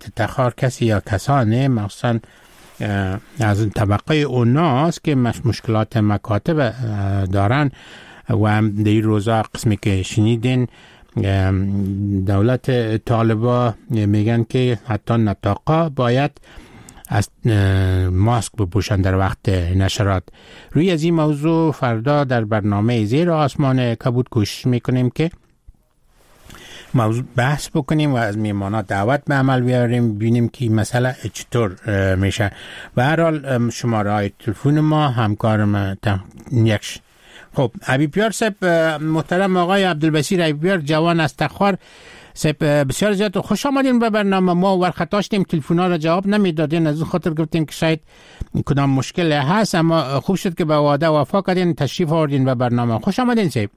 تخار کسی یا کسانه مخصوصا از این طبقه اوناست که مشکلات مکاتب دارن و هم در روزا قسمی که شنیدین دولت طالبا میگن که حتی نطاقا باید از ماسک بپوشن در وقت نشرات. روی از این موضوع فردا در برنامه زیر آسمان کبود کوشش میکنیم که موضوع بحث بکنیم و از میهمانان دعوت به عمل بیاریم، ببینیم که مسئله چطور میشه. به هر حال شماره های تلفن ما همکارم یکش. خب حبیبیار صاحب محترم آقای عبدالبصیر حبیبیار جوان از تخار صاحب، بسیار زیاد خوش آمدین به برنامه ما. ورخط داشتیم تلفن‌ها را جواب نمیدادین، از اون خاطر گفتیم که شاید کدام مشکل هست، اما خوب شد که به وعده وفا کردین، تشریف آوردین به برنامه. خوش آمدین صاحب.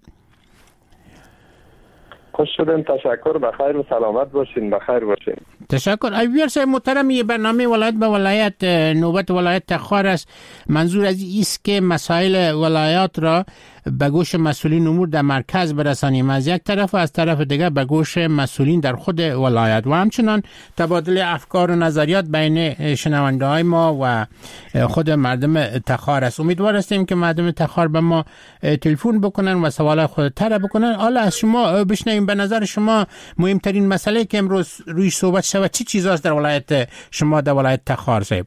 خوش شدین، تشکر، بخیر و سلامت باشین، بخیر باشین. تشکر. ایویر صاحب محترم، یه برنامه ولایت به ولایت، نوبت ولایت تخار است. منظور از است که مسائل ولایات را به گوش مسئولین امور در مرکز برسانیم از یک طرف و از طرف دیگر به گوش مسئولین در خود ولایت و همچنان تبادل افکار و نظریات بین شنونده های ما و خود مردم تخار است. امیدوار هستیم که مردم تخار به ما تلفن بکنن و سوال خود طرح بکنن. حالا از شما بشنویم، به نظر شما مهمترین مسئله که امروز روی صحبت شود چی چیزاست در ولایت شما، در ولایت تخار صاحب؟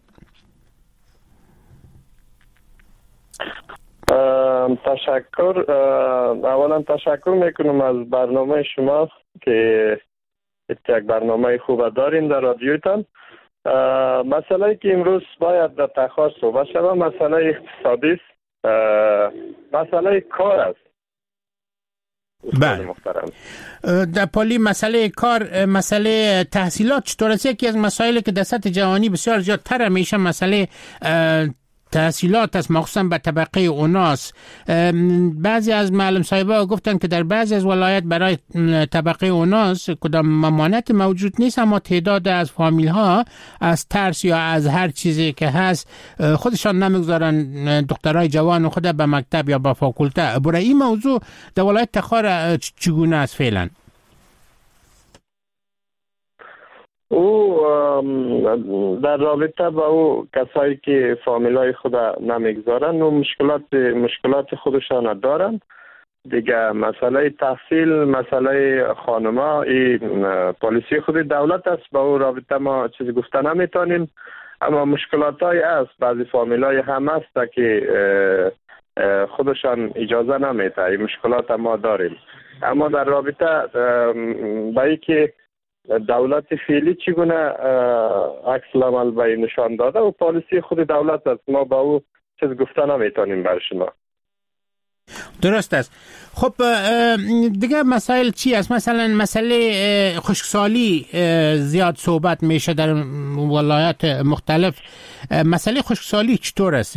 تشکر. اولا تشکر میکنم از برنامه شما که یک برنامه خوب دارین در رادیوتان. مسئله که امروز باید در تخار صحبت شود مسئله اقتصادی است، مسئله کار است. بله محترم. در پالی مسئله کار، مسئله تحصیلات چطور است؟ یکی از مسائلی که در سطح جهانی بسیار زیادتر میشه مسئله تحصیلات است، مخصوصا به طبقه اوناس. بعضی از معلم صاحبا گفتن که در بعضی از ولایت برای طبقه اوناس کدام ممانعت موجود نیست، اما تعداد از فامیل ها از ترس یا از هر چیزی که هست خودشان نمیگذارن دخترای جوان خود به مکتب یا به فاکولته. برای این موضوع در ولایت تخار چگونه است فعلا؟ او در رابطه با او کسایی که فامیلای خود نمیگذارن و مشکلات خودشان دارن دیگه. مسئله تحصیل، مسئله خانما، این پالیسی خود دولت است، با او رابطه ما چیزی گفته نمیتونیم، اما مشکلات های است. بعضی فامیلای هم است که خودشان اجازه نمیده، این مشکلات ما داریم. اما در رابطه با اینکه دولت فعلی چگونه عکس العمل به نشان داده و پالیسی خود دولت است، ما با او چیز گفته نمیتونیم بر شما. درست است. خب دیگه مسائل چی است؟ مثلا مسئله خشکسالی زیاد صحبت میشه در ولایات مختلف. مسئله خشکسالی چطور است؟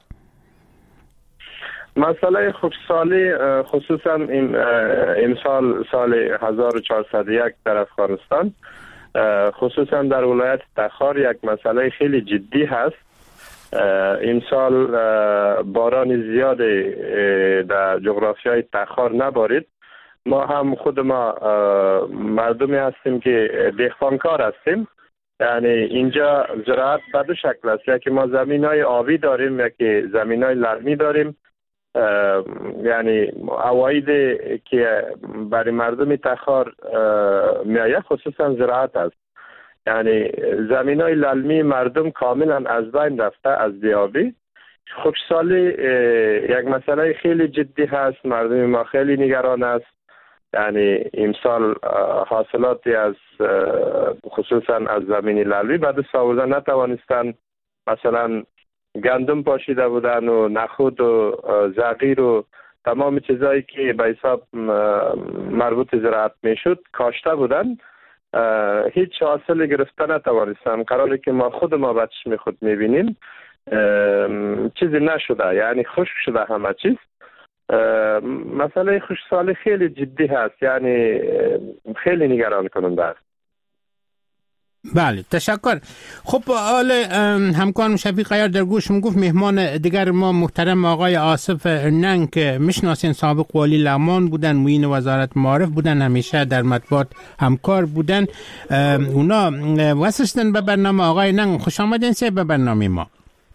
مسئله خشکسالی خصوصا این سال 1401 در افغانستان، خصوصا در ولایت تخار یک مسئله خیلی جدی هست. این سال باران زیاد در جغرافیای تخار نبارید. ما هم خود ما مردمی هستیم که دهقانکار هستیم، یعنی اینجا زراعت به دو شکل است، یکی ما زمینای آبی داریم، یکی زمینای لرمی داریم. یعنی عواید که برای مردم تخار میآید خصوصا زراعت است. یعنی زمینای للمی مردم کاملا از بین رفته از بیابی. خشکسالی یک مسئله خیلی جدی هست، مردم ما خیلی نگران است. یعنی امسال حاصلاتی از خصوصا از زمین للمی بعد ساوزه نتوانستن، مثلا گندم پاشیده بودن و نخود و زغیر و تمام چیزایی که به حساب مربوط زراعت میشد کاشته بودن، هیچ حاصل گرفته نتوانستن. قراره که ما خود ما بچشم خود میبینیم چیزی نشده، یعنی خشک شده همه چیز. مسئله خشکسالی خیلی جدی هست، یعنی خیلی نگران کننده است. بله تشکر. خب حال همکارم شفیق عیار در گوشم گفت مهمان دیگر ما محترم آقای آصف ننگ که میشناسین، سابق والی لغمان بودن، معین وزارت معارف بودن، همیشه در مطبوعات همکار بودن. اونا وصلشتن به برنامه. آقای ننگ خوش آمدین سه به برنامه ما.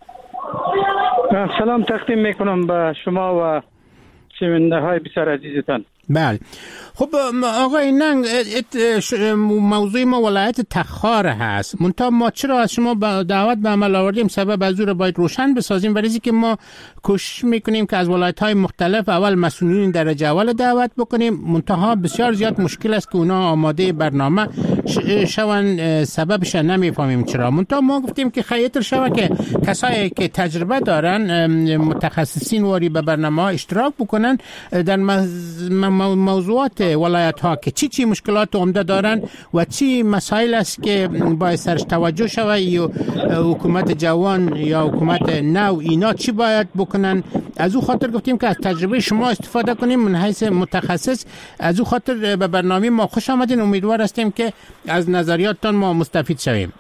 سلام تقدیم میکنم به شما و شنونده های بسیار عزیزتان. بله خب آقای ننگ، موضوع ما ولایت تخار هست. منتها ما چرا از شما دعوت به عمل آوردیم؟ سبب از او را باید روشن بسازیم، ولی که ما کوشش میکنیم که از ولایت های مختلف اول مسئولین درجه اول دعوت بکنیم. منتها بسیار زیاد مشکل است که اونا آماده برنامه شون، سببش نمیفهمیم چرا. منتها ما گفتیم که خیلی شوه که کسایی که تجربه دارن، متخصصین واری به برنامه ها اشتراک بکنن در موضوعات ولایت ها که چی مشکلات عمده دارن و چی مسائل است که باید سرش توجه شود، یا حکومت جوان یا حکومت نو اینا چی باید بکنن. از او خاطر گفتیم که از تجربه شما استفاده کنیم من حیث متخصص. از او خاطر به برنامه ما خوش آمدین. امیدوار هستیم که از نظریاتتان ما مستفید شویم.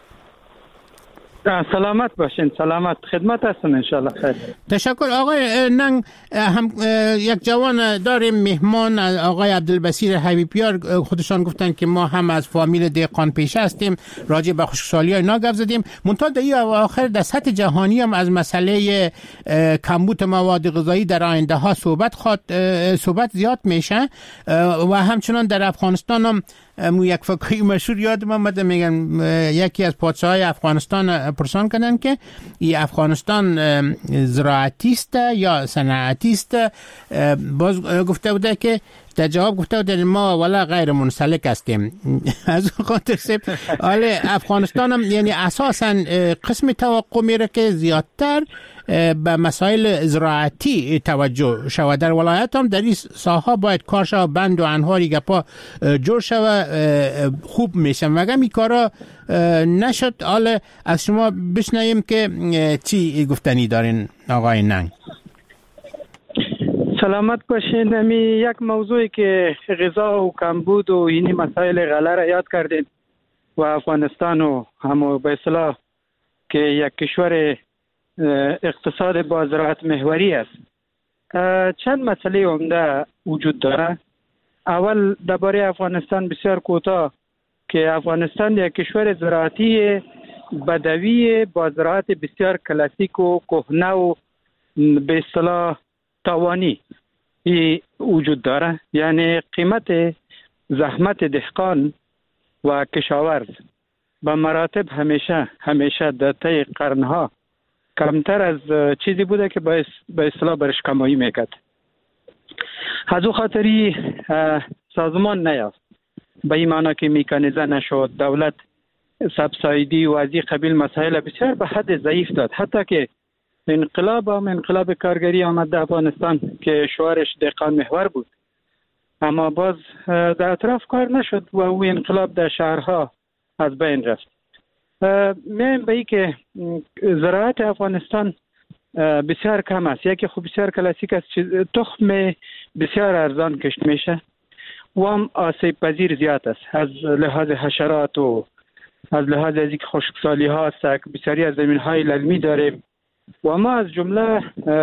سلامت باشین. سلامت خدمت هستم انشالله. خیر. تشکر. آقای ننگ، هم یک جوان داریم مهمان، آقای عبدالبصیر حبیبیار. خودشان گفتن که ما هم از فامیل دهقان پیشه هستیم، راجع به خشکسالی اینا گپ زدیم. منتها در این اواخر در سطح جهانی هم از مسئله کمبود مواد غذایی در آینده ها صحبت زیاد میشه و همچنان در افغانستان هم یک فکری مشهور یادم آمد، میگن یکی از پادشاهای افغانستان پرسان کردن که این افغانستان زراعتی است یا صنعتی است. باز گفته بوده که در جواب گفته بوده ما ولا غیر منسلک هستیم. از خاطر حال افغانستان هم یعنی اساسا قسم توقع میره که زیادتر به مسائل زراعتی توجه شود. در ولایت هم در این ساحه باید کار شود، بند و انهاری گپا جور شود، خوب میشن. مگه این کارا نشد؟ حالا از شما بشنویم که چی گفتنی دارین آقای ننگ. سلامت باشین. یک موضوعی که غذا و کمبود و این مسائل غله را یاد کردین و افغانستان و هم به اصطلاح که یک کشور اقتصاد با زراعت محوری است، چند مسئله عمده وجود داره. اول درباره افغانستان بسیار کوتاه که افغانستان یک کشور زراعتی بدوی با زراعت بسیار کلاسیک و کهنه و به اصطلاح تاوانی وجود داره. یعنی قیمت زحمت دهقان و کشاورز به مراتب همیشه در طی قرنها کمتر از چیزی بوده که به اصطلاح برش کمایی میکرد. از او خاطری سازمان نیافت، به این معنی که میکانیزه نشد، دولت سبسایدی و از این قبیل مسائل بسیار به حد ضعیف داد. حتی که انقلاب کارگری آمد در افغانستان که شعارش دهقان محور بود، اما باز در اطراف کار نشد و او انقلاب در شهرها از بین رفت. میایم به این که زراعت افغانستان بسیار کم است. یکی خوب بسیار کلاسیک است، تخم بسیار ارزان کشت میشه و هم آسیب پذیر زیاد است از لحاظ حشرات و از لحاظ از اینکه خشکسالی ها است. بسیاری از زمین های للمی داریم و ما از جمله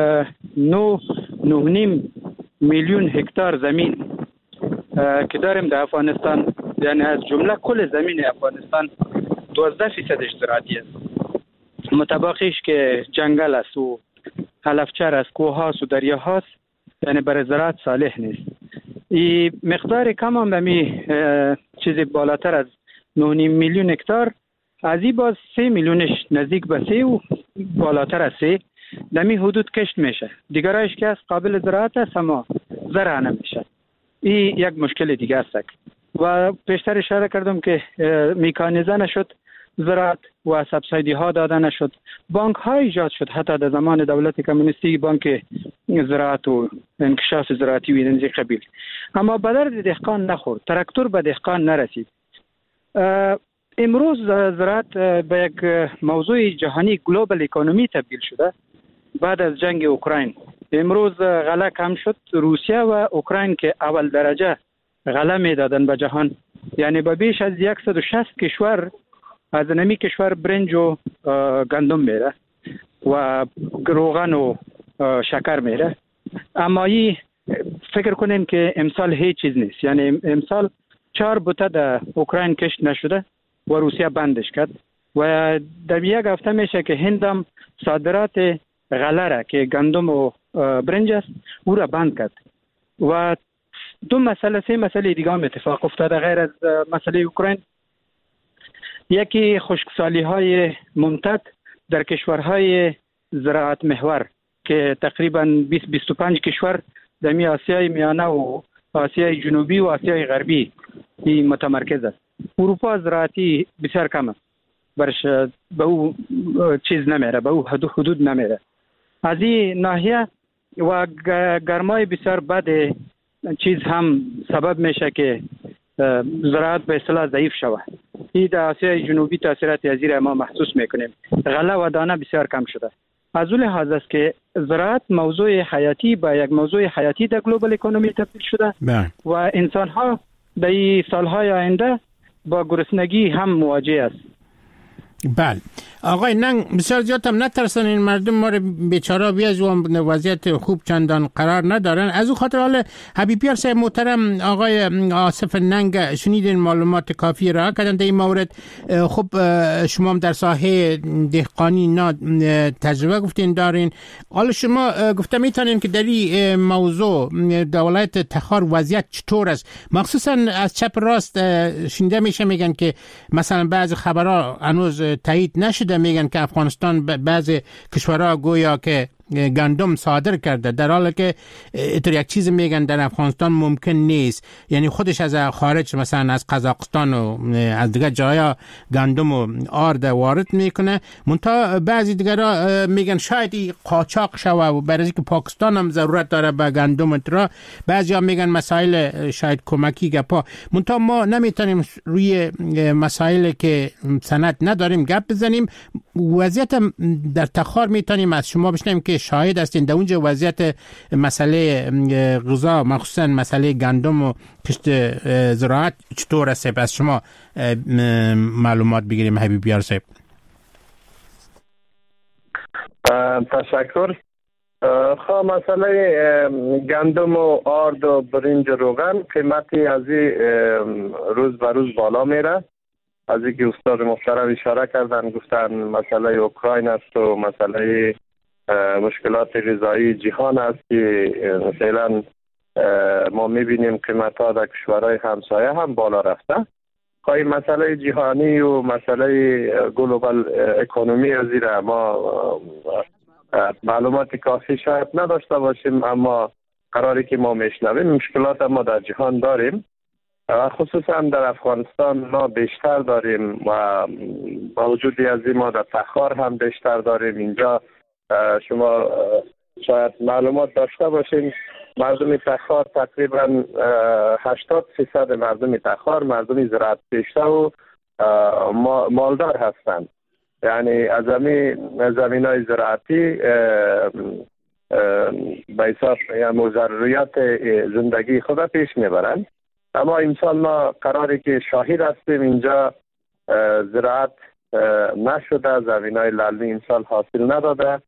9.5 میلیون هکتار زمین که داریم در افغانستان، یعنی از جمله کل زمین افغانستان 12% زراعتی است. متباقیش که جنگل است و علفچر است، کوه هاست و دریا هاست، یعنی برای زراعت صالح نیست. این مقدار کم هم بمی چیزی بالاتر از 9.5 میلیون هکتار، از این باز 3 میلیونش نزدیک به 3 و بالاتر از 3 دمی حدود کشت میشه. دیگرایش که از قابل زراعت است اما زرع نمیشه. این یک مشکل دیگه است و پیشتر اشاره کردم که میکانیزه نشد زراعت و سبسایدی ها داده نشد. بانک ها ایجاد شد، حتی در زمان دولت کمونیستی بانک زراعت و انکشاف زراعتی و این قبیل، اما به درد دهقان نخورد، تراکتور به دهقان نرسید. امروز زراعت به یک موضوع جهانی گلوبال اکونومی تبدیل شده. بعد از جنگ اوکراین امروز غله کم شد. روسیه و اوکراین که اول درجه غله میدادن به جهان، یعنی به بیش از 160 کشور از نمی کشور برنج و گندم میره و روغن و شکر میره. اما ای فکر کنین که امسال هیچ چیز نیست. یعنی امسال 4 بوته در اوکراین کشت نشده و روسیه بندش کرد و در یک هفته میشه که هندم صادرات غله را که گندم و برنج است او را بند کرد. و 2 مسئله 3 مسئله دیگه هم اتفاق افتاده غیر از مسئله اوکراین. یکی خشکسالی های ممتد در کشورهای زراعت محور که تقریبا 20-25 کشور در آسیای میانه و آسیای جنوبی و آسیای غربی متمرکز است. اروپا زراعتی بسیار کم است، برش به او چیز نمیره، به او حدود نمیره. از این ناحیه و گرمای بسیار بد چیز هم سبب میشه که زراعت به اصطلاح ضعیف شود. این در آسیای جنوبی تاثیرات از این ما محسوس میکنیم. غله و دانه بسیار کم شده. از اون لحاظ است که زراعت موضوع حیاتی با یک موضوع حیاتی در گلوبال اکونومی تبدیل شده و انسان ها در این سالهای آینده با گرسنگی هم مواجه است. بله آقای ننگ، بسیار زیاد هم نترسن این مردم ما رو بیچاره بیاز و وضعیت خوب چندان قرار ندارن. از او خاطر حال حبیبیار صاحب محترم، آقای آصف ننگ شنیدین معلومات کافی را کردن در این مورد. خب شما هم در ساحه دهقانی تجربه گفتین دارین. حالا شما گفته میتونین که در این موضوع در ولایت تخار وضعیت چطور است؟ مخصوصا از چپ راست شنیده میشه میگن که مثلا بعض خبرها هنوز تایید نشده، میگن که افغانستان بعض کشورها گویا که گندم صادر کرده، در حالی که اینطور یک چیز میگن در افغانستان ممکن نیست. یعنی خودش از خارج مثلا از قزاقستان و از دیگر جایا گندم و آرد وارد میکنه. منتها بعضی دیگرها میگن شاید این قاچاق شوه و برای اینکه پاکستان هم ضرورت داره به گندم ترا. بعضیا میگن مسائل شاید کمکی گپا. منتها ما نمیتونیم روی مسائل که سند نداریم گپ بزنیم. وضعیت در تخار میتونیم از شما بشنویم که شاهد هستین در اونجا وضعیت مسئله غذا مخصوصا مسئله گندم و کشت زراعت چطور است؟ از شما معلومات بگیریم حبیبیار صاحب. تشکر. خب مسئله گندم و آرد و برنج و روغن قیمتی از روز به روز بالا میره. از اینکه استاد محترم اشاره کردن گفتن مسئله اوکراین است و مسئله مشکلات غذایی جهان است که فعلا ما میبینیم قیمت ها در کشورهای همسایه هم بالا رفته. خواهی مسئله جهانی و مسئله گلوبال اکونومی از این ما معلومات کافی شاید نداشته باشیم، اما قراری که ما میشنویم مشکلات ما در جهان داریم و خصوصا در افغانستان ما بیشتر داریم و با وجود از این ما در تخار هم بیشتر داریم. اینجا شما شاید معلومات داشته باشین مردم تخار تقریبا 80% مردم تخار مردم زراعت پیشه و مالدار هستند. یعنی از زمینای زراعتی به حساب ضروریات زندگی خود پیش میبرند. اما امسال ما قراری که شاهد هستیم اینجا زراعت نشده، زمینای للمی امسال حاصل نداده،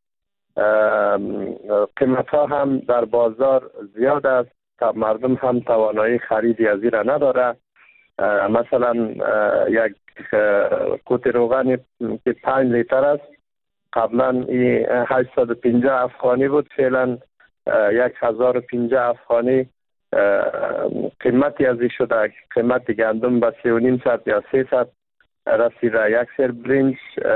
قیمت ها هم در بازار زیاد است، مردم هم توانایی خریدی از این نداره. مثلا یک کوت روغن که 5 لیتر است قبلا 850 افغانی بود، فعلا 1050 افغانی قیمتی ازی شده. قیمت گندم به 3,500 یا 300 رسیده. یک سر برنج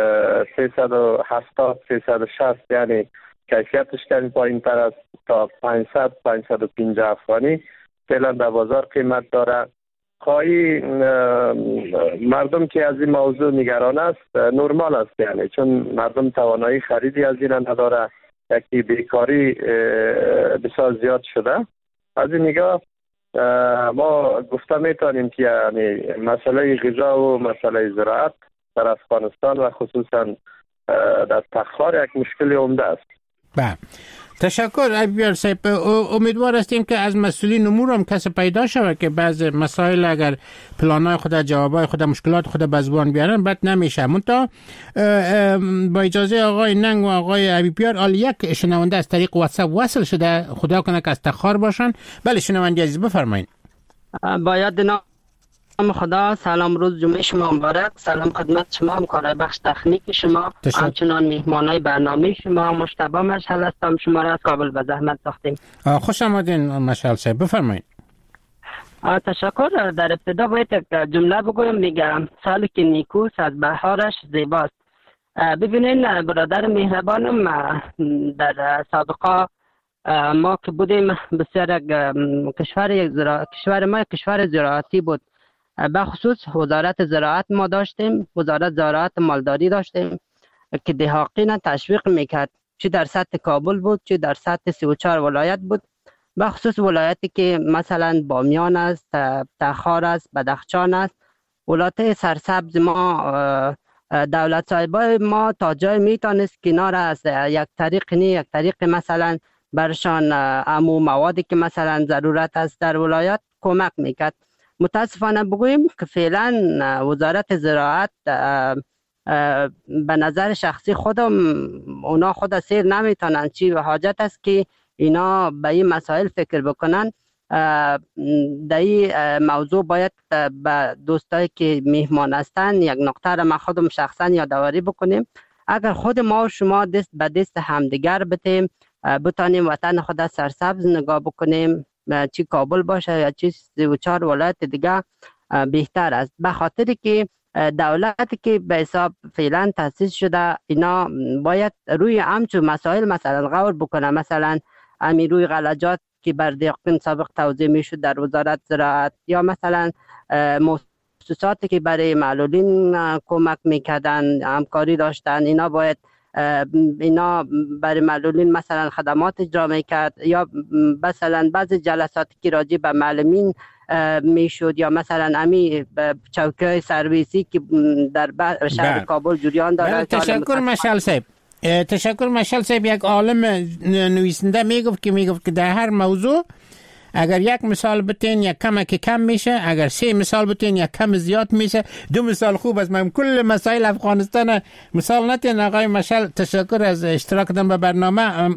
370 360 یعنی کیفیتش کمی پایین تر است تا 500 550 افغانی فعلا در بازار قیمت داره. خواهی مردم که از این موضوع نگران است نرمال است، یعنی چون مردم توانایی خریدی از این نداره، یکی بیکاری بسیار زیاد شده. از این نگاه ما گفته میتونیم که یعنی مسئله غذا و مسئله زراعت در افغانستان و خصوصا در تخار یک مشکل عمده است. بله تشکر عبیار صاحب. امیدوار هستیم که از مسئولین امور هم کسی پیدا شود که بعض مسائل اگر پلانای خود، جوابای خود، مشکلات خود به زبان بیارن بد نمیشه. منتها با اجازه آقای ننگ و آقای عبیار، آل یک شنونده از طریق واتساپ وصل شده، خدا کنه که از تخار باشن. بله شنونده عزیز بفرمایید. باید نام خدا. سلام، روز جمعه شما مبارک. سلام خدمت شما، همکارای بخش تکنیک شما، همچنان میهمانای برنامه شما. مجتبی مشعل هستم، شما را از کابل به زحمت ساختیم. خوش آمدین مشعل صاحب، بفرمایید. تشکر. در ابتدا باید یک جمله بگویم، میگم سالی که نیکوست از بهارش زیباست. ببینین برادر مهربانم، در سابقه ما که بودیم بسیار کشور ما کشور زراعتی بود. بخصوص وزارت زراعت ما داشتیم، وزارت زراعت مالداری داشتیم که دهاقین تشویق میکرد، چه در سطح کابل بود چه در سطح 34 ولایت بود. بخصوص ولایتی که مثلا بامیان است، تخار است، بدخشان است، ولایت سرسبز ما، دولت صاحبای ما تا جای میتونست کنار از یک طریق یک طریق مثلا برشان امو موادی که مثلا ضرورت است در ولایت کمک میکرد. متاسفانه بگوییم که فعلا وزارت زراعت به نظر شخصی خودم اونا خود سیر نمیتونن، چی حاجت است که اینا به این مسائل فکر بکنن. در این موضوع باید به دوستایی که میهمان هستن یک نقطه را ما خودم شخصا یادآوری بکنیم. اگر خود ما و شما دست به دست همدیگر بتیم، بتانیم وطن خود سرسبز نگاه بکنیم، چی کابل باشه یا چی 34 ولایت دیگه، بهتر است. به خاطر که دولتی که به حساب فعلا تأسیس شده، اینا باید روی همچون مسائل مثلا غور بکنه. مثلا امی روی غلجات که بر دهقان سابق توزیع میشد در وزارت زراعت، یا مثلا مؤسساتی که برای معلولین کمک میکردن، همکاری داشتن، اینا باید اینا برای معلولین مثلا خدمات اجرا میکرد، یا مثلا بعض جلساتی که راجع به معلمین میشد، یا مثلا امی چوکی‌های سرویسی که در شهر کابل جریان داره. تشکر مشعل صاحب. تشکر مشعل صاحب. یک عالم نویسنده میگفت که در هر موضوع اگر یک مثال بتین یک کم که کم میشه، اگر 3 مثال بتین یک کم زیاد میشه. 2 مثال خوب است. من کل مسائل افغانستان مثال نتین. آقای مشعل تشکر از اشتراک دادن به برنامه.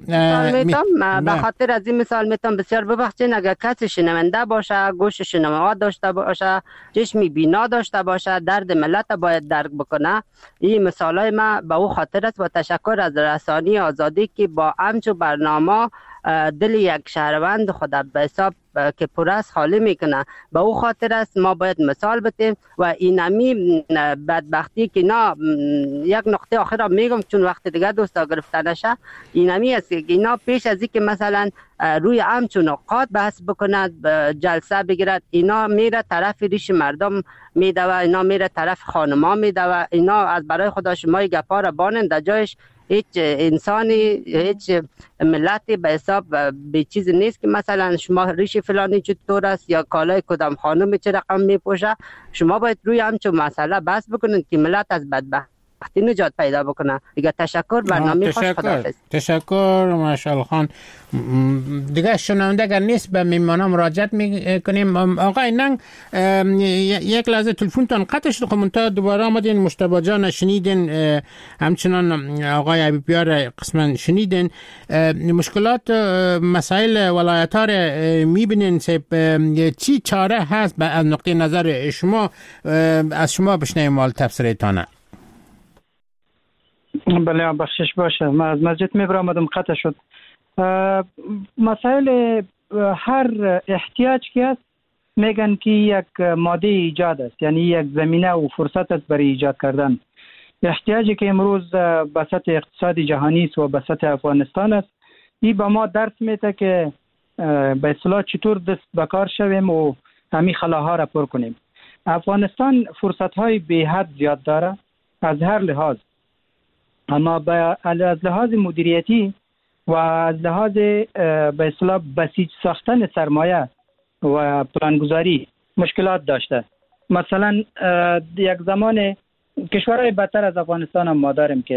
به خاطر از این مثال میتونم بسیار ببخشین. اگر کسی شنونده باشه، گوش شنوا داشته باشه، چشمی بینا داشته باشه، درد ملت باید درک بکنه. این مثالای ما به او خاطر است. و تشکر از رسانی آزادی که با همچو برنامه دل یک شهروند خود به حساب که پر از خالی میکنه. به او خاطر است ما باید مثال بتیم. و اینمی بدبختی که اینا یک نقطه آخر میگم چون وقت دیگه دوستا گرفته نشه، اینمی است که اینا پیش از اینکه مثلا روی همچون نقاط بحث بکند، جلسه بگیرد، اینا میره طرف ریش مردم میده و اینا میره طرف خانما میده و اینا از برای خدا شما گپا را بانن در جایش. هیچ انسانی، هیچ ملتی به حساب به چیز نیست که مثلا شما ریش فلانی چطور است یا کالای کدام خانم چه رقم میپوشه. شما باید روی همچون مسئله بحث بکنید که ملت از بدبختی نجات پیدا بکنه. دیگه تشکر. برنامه خوش. خداحافظ. تشکر مشعل خان. دیگه شنونده اگر نیست به میمانا مراجعت میکنیم. آقای ننگ یک لحظه تلفنتون قطع شد، منتها دوباره آمدین. مجتبی جان شنیدین، همچنان آقای عبیار قسما شنیدین. مشکلات مسائل ولایت ها را میبینین. چی چاره هست از نقطه نظر شما؟ از شما بشنویم مال تفسیرتانه. بله بخشش باشه، من از مسجد میبرم قطع شد. مسائل هر احتیاج که است میگن که یک ماده ایجاد است، یعنی یک زمینه و فرصت است برای ایجاد کردن. احتیاجی که امروز به سطح اقتصاد جهانی است و به سطح افغانستان است، این به ما درس میده که به اصطلاح چطور دست به کار شویم و همین خلاها را پر کنیم. افغانستان فرصت های به حد زیاد داره از هر لحاظ، اما از لحاظ مدیریتی و از لحاظ به اصطلاح بسیج ساختن سرمایه و پلانگذاری مشکلات داشته. مثلا یک زمان کشورهای بدتر از افغانستان هم ما داریم که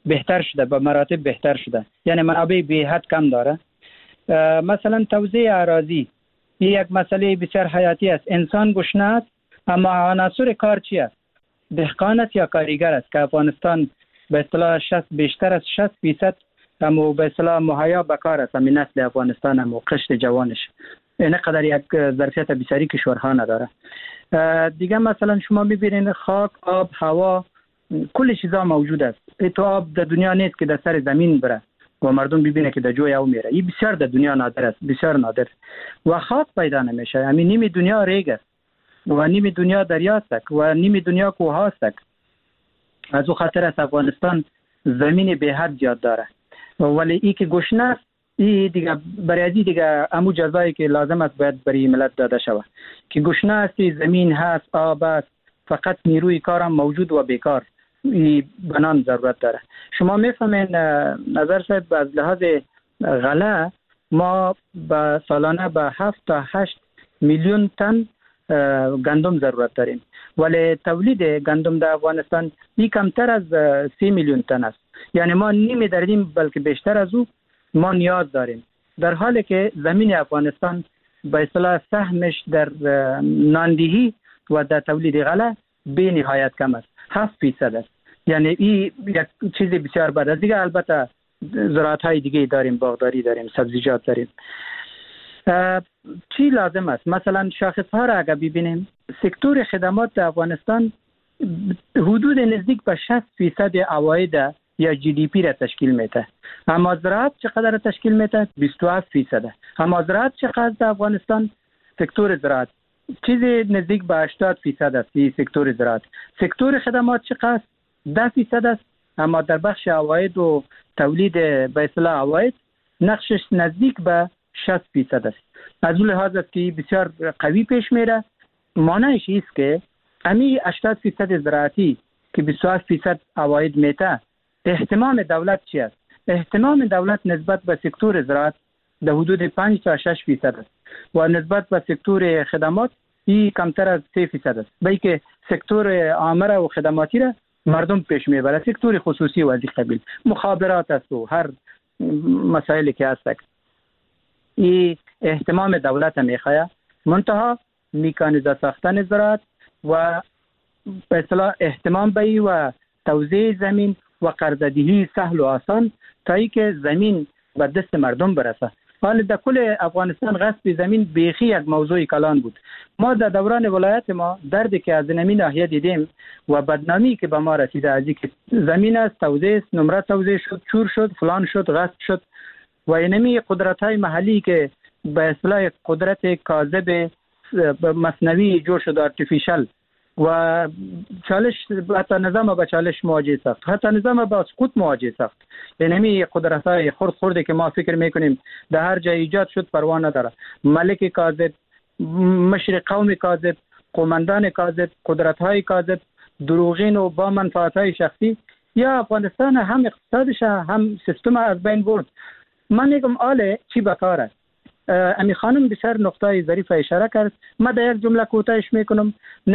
بهتر شده، به مراتب بهتر شده، یعنی منابع به حد کم داره. مثلا توزیع اراضی یک مسئله بسیار حیاتی است. انسان گشنه است اما عناصر کار چی است؟ دهقان است یا کارگر است که افغانستان به اصطلاح بیشتر از 60% اما به اصطلاح مهیا به کار است. همین نسل افغانستان هم و قشر جوانش اینقدر یک ظرفیت بسیاری کشورها نداره. دیگه مثلا شما میبینید خاک، آب، هوا، کل چیزا موجود است. تو آب در دنیا نیست که در سر زمین بره و مردم ببینه که در جوی او میره. این بسیار در دنیا نادر است، بسیار نادر. و خاک پیدا نمیشه. همین نیمی دنیا ریگ است و نیمی دنیا دریا است و نیمی دنیا کوه است. از او خاطر است افغانستان زمین به حد زیاد داره. ولی ای که گشنه است، ای دیگه برای دیگه امو جزایی که لازم است باید برای ملت داده شود که گشنه است، زمین هست، آب است، فقط نیروی کار هم موجود و بیکار بنان ضرورت داره. شما میفهمین نظر صاحب از لحاظ غله ما با سالانه به 7 تا 8 میلیون تن گندم ضرورت داریم، ولی تولید گندم در افغانستان کمتر از 3 میلیون تن است. یعنی ما نیمه داریم بلکه بیشتر از او ما نیاز داریم، در حالی که زمین افغانستان به اصطلاح سهمش در ناندهی و در تولید غله به نهایت کم است، 7% است. یعنی این یک چیز بسیار بد است. دیگه البته زراعت های دیگه داریم، باغداری داریم، سبزیجات داریم. چی لازم است؟ مثلا شاخص ها را اگر ببینیم، سکتور خدمات در افغانستان حدود نزدیک به 60% عواید یا جی دی پی را تشکیل میده. اما زراعت چقدر تشکیل میده؟ 27%. اما زراعت چقدر در افغانستان؟ سکتور زراعت چیزی نزدیک به 80% است. این سکتور زراعت. سکتور خدمات چقدر؟ 10% است. اما در بخش عواید و تولید به اصطلاح عواید نقشش نزدیک به 60% است. از اون لحاظ است که بسیار قوی پیش میره. معنیش است که امی 80% زراعتی که 27% عواید میده، اهتمام دولت چی است؟ اهتمام دولت نسبت به سکتور زراعت در حدود 5 تا 6% است و نسبت به سکتور خدمات این کمتر از 3% است. بلکه سکتور عامه و خدماتی را مردم پیش میبره، سکتور خصوصی و از این قبیل مخابرات است و هر مسائلی که هست. این اهتمام دولت میخواه، منتها میکانیزه ساختن زراعت و به اصطلاح اهتمام به و توزیع زمین و قرضه‌دهی سهل و آسان تا ای که زمین به دست مردم برسه. حال در کل افغانستان غصب زمین بیخی یک موضوع کلان بود. ما در دوران ولایت ما دردی که از زمین ناحیه دیدیم و بدنامی که به ما رسیده از اینکه زمین است، توزیع است، نمره توزیع شد، چور شد، فلان شد، غصب شد و اینمی قدرت‌های محلی که به اصطلاح قدرت کاذب مصنوعی جور شد، آرتفیشال، و چالش حتی نظام با چالش مواجه ساخت، حتی نظام با سقوط مواجه ساخت. یعنی قدرت‌های خرده که ما فکر میکنیم در هر جای ایجاد شد پروا نداره. ملک کاذب، مشر قوم کاذب، قومندان کاذب، قدرت‌های کاذب، دروغین و با منفعت‌های شخصی، یا افغانستان هم اقتصادش هم سیستم از بین برد. من میگم آله چی بکار است. امی خانم بسیار نقطه ظریف اشاره کرد. من در یک جمله کوتاهش میکنم.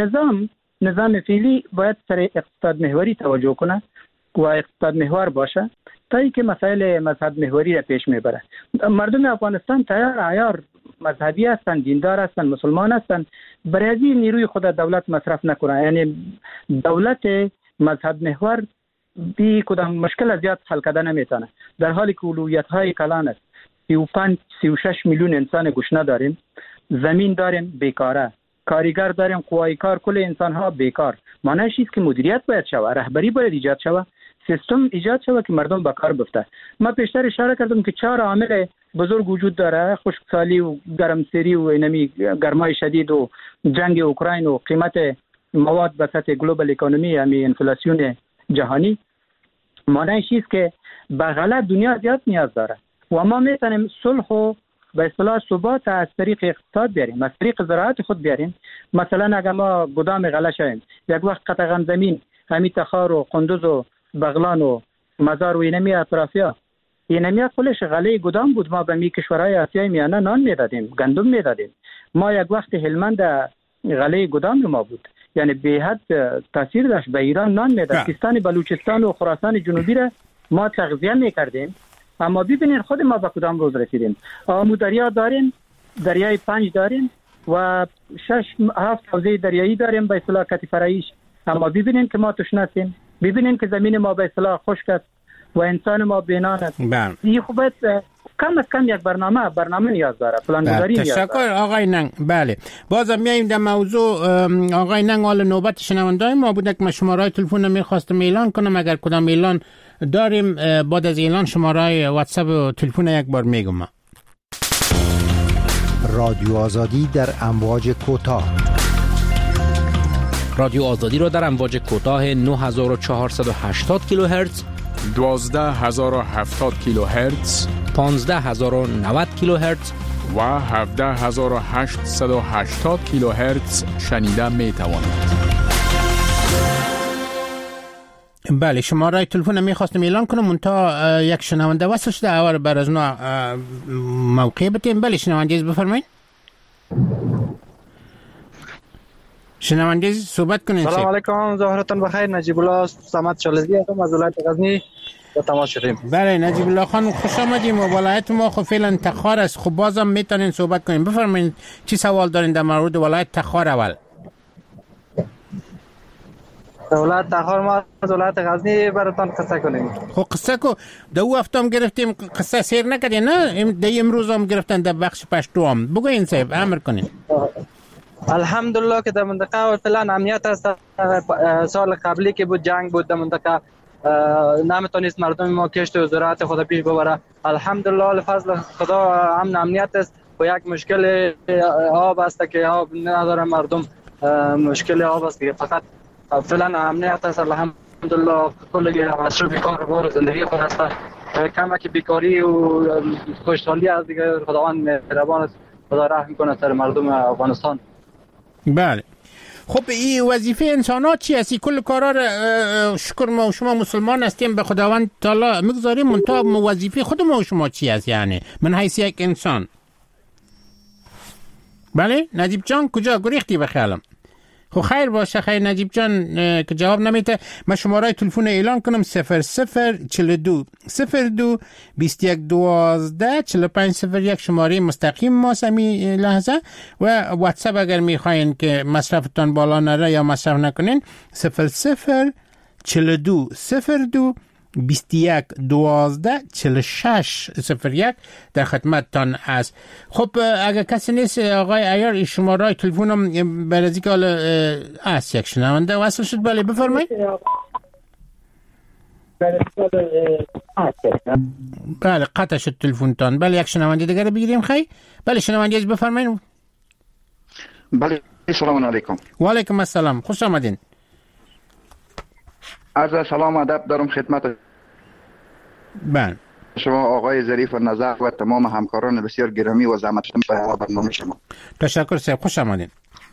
نظام فعلی باید سر اقتصاد محوری توجه کنه و اقتصاد محور باشه تا اینکه مسائل مذهب محوری را پیش میبره. مردم افغانستان تیار عیار مذهبی هستند، دیندار هستند، مسلمان هستند. برای نیروی خود دولت مصرف نکنه. یعنی دولت مذهب محور بی کدام مشکل زیاد حل کردن نمیتونه، در حالی که اولویت های کلان است. 35-36 میلیون انسان گشنه داریم، زمین داریم بیکاره، کارگر داریم، قوای کار، کل انسان ها بیکار. معنیش است که مدیریت باید شود، رهبری باید ایجاد شود، سیستم ایجاد شود که مردم به کار بیفتند. ما پیشتر اشاره کردم که 4 عامل بزرگ وجود داره: خشکسالی و گرمسیری و اینمی گرمای شدید و جنگ اوکراین و قیمت مواد به سطح گلوبال اکونومی، یعنی انفلاسیون جهانی. معنیش است که به غلط دنیا زیاد نیاز داره و ما میتونیم صلح و به اصطلاح ثبات از طریق اقتصاد بیاریم، از طریق زراعت خود بیاریم. مثلا اگر ما گدام غله شویم، یک وقت قطعا زمین همین تخار و قندوز و بغلان و مزار و اینمی اطرافیا، اینمی کلش غله گدام بود. ما به می کشورهای آسیای میانه نان میدادیم، گندم میدادیم. ما یک وقت هلمند غله گدام ما بود، یعنی به حد تاثیر داشت. به ایران نان میداد. سیستان بلوچستان و خراسان جنوبی را ما تغذیه میکردیم. اما ببینید خود ما به کدام روز رسیدیم. آمو دریا داریم، دریای پنج داریم و 6-7 حوزه دریایی داریم به اصطلاح کتف رئیس. اما ببینید که ما تشنه هستیم، ببینید که زمین ما به اصطلاح خشک است و انسان ما بینان است. این خوبت کم از کم یک برنامه نیاز داره، پلانگذاری نیاز داره. تشکر آقای ننگ. بله بازم میایم در موضوع آقای ننگ. حال نوبت شنوندای ما بوده که من شماره تلفن میخواستم اعلان کنم، اگر کدام اعلان داریم بعد از اعلان شماره واتساپ و تلفن یک بار میگم. رادیو آزادی در امواج کوتاه. رادیو آزادی را در امواج کوتاه 9480 کیلوهرتز، 12070 کیلوهرتز، 15090 کیلوهرتز و 17880 کیلوهرتز شنیده می توانید. بله شماره تلفن میخواستم اعلان کنم منتها یک شنونده وصل شده اول بر از نوع موقع بتیم. بله شنونده بفرمایید. شنونده صحبت کنید. سلام علیکم، ظهرتون بخیر. نجیب الله صمد شالزی هستم از ولایت غزنی. با تماس شدیم. بله نجیب الله خان خوش آمدیم. و ولایت ما خب فعلا تخار است، خب بازم میتونین صحبت کنین. بفرمایید چی سوال دارین در مورد ولایت تخار؟ اول ولایت تخار ما از ولایت غزنی براتون قصه کنیم. خب قصه کو دو هفته هم گرفتیم قصه سیر نکردین نه؟ دی امروز هم گرفتن در بخش پشتو هم. بگوین صاحب امر کنین. الحمدلله که در منطقه فعلا امنیت است. سال قبلی که بود جنگ بود در منطقه، نمیتونست مردم ما کشت و زراعت خود پیش ببره. الحمدلله لفضل خدا امن امنیت است. و یک مشکل آب است که آب نداره مردم، مشکل آب است که فقط فعلا امنیت است. الحمدلله کل مصروف کار و زندگی خود است. کمک بیکاری و خوشحالی از دیگه خداوند مهربان است. خدا رحم کنه سر مردم افغانستان. بله خب این وظیفه انسان ها چی هستی؟ کل کارا را شکر ما و شما مسلمان هستیم به خداوند تعالی میگذاریم، منتها وظیفه خود ما و شما چی هست؟ یعنی من حیث یک انسان. بله نجیب جان کجا گریختی بخیالم؟ خب خیر باشه خیر نجیب جان که جواب نمیده. من شماره تلفن اعلان کنم 0042 02 21 12 45 01 شماره مستقیم ما سمی لحظه. و واتساپ اگر میخواین که مصرفتان بالا نره یا مصرف نکنین 0042 02 21 12 46 01 در خدمتتان است. خب اگر کسی نیست آقای عیار شماره تلفنم برای که حالا است یک شنونده وصل شد. بله بفرمایید. بله قطع شد تلفنتان. بله یک شنونده دیگر بگیریم خیلی. بله شنونده بفرمایید. بله سلام علیکم. و علیکم السلام، خوش آمدین. عرض سلام ادب دارم خدمت بله شما آقای ظریف نظر و تمام همکاران بسیار گرامی و زحمت کشیده برنامه شما. تشکر صاحب، خوش آمدین.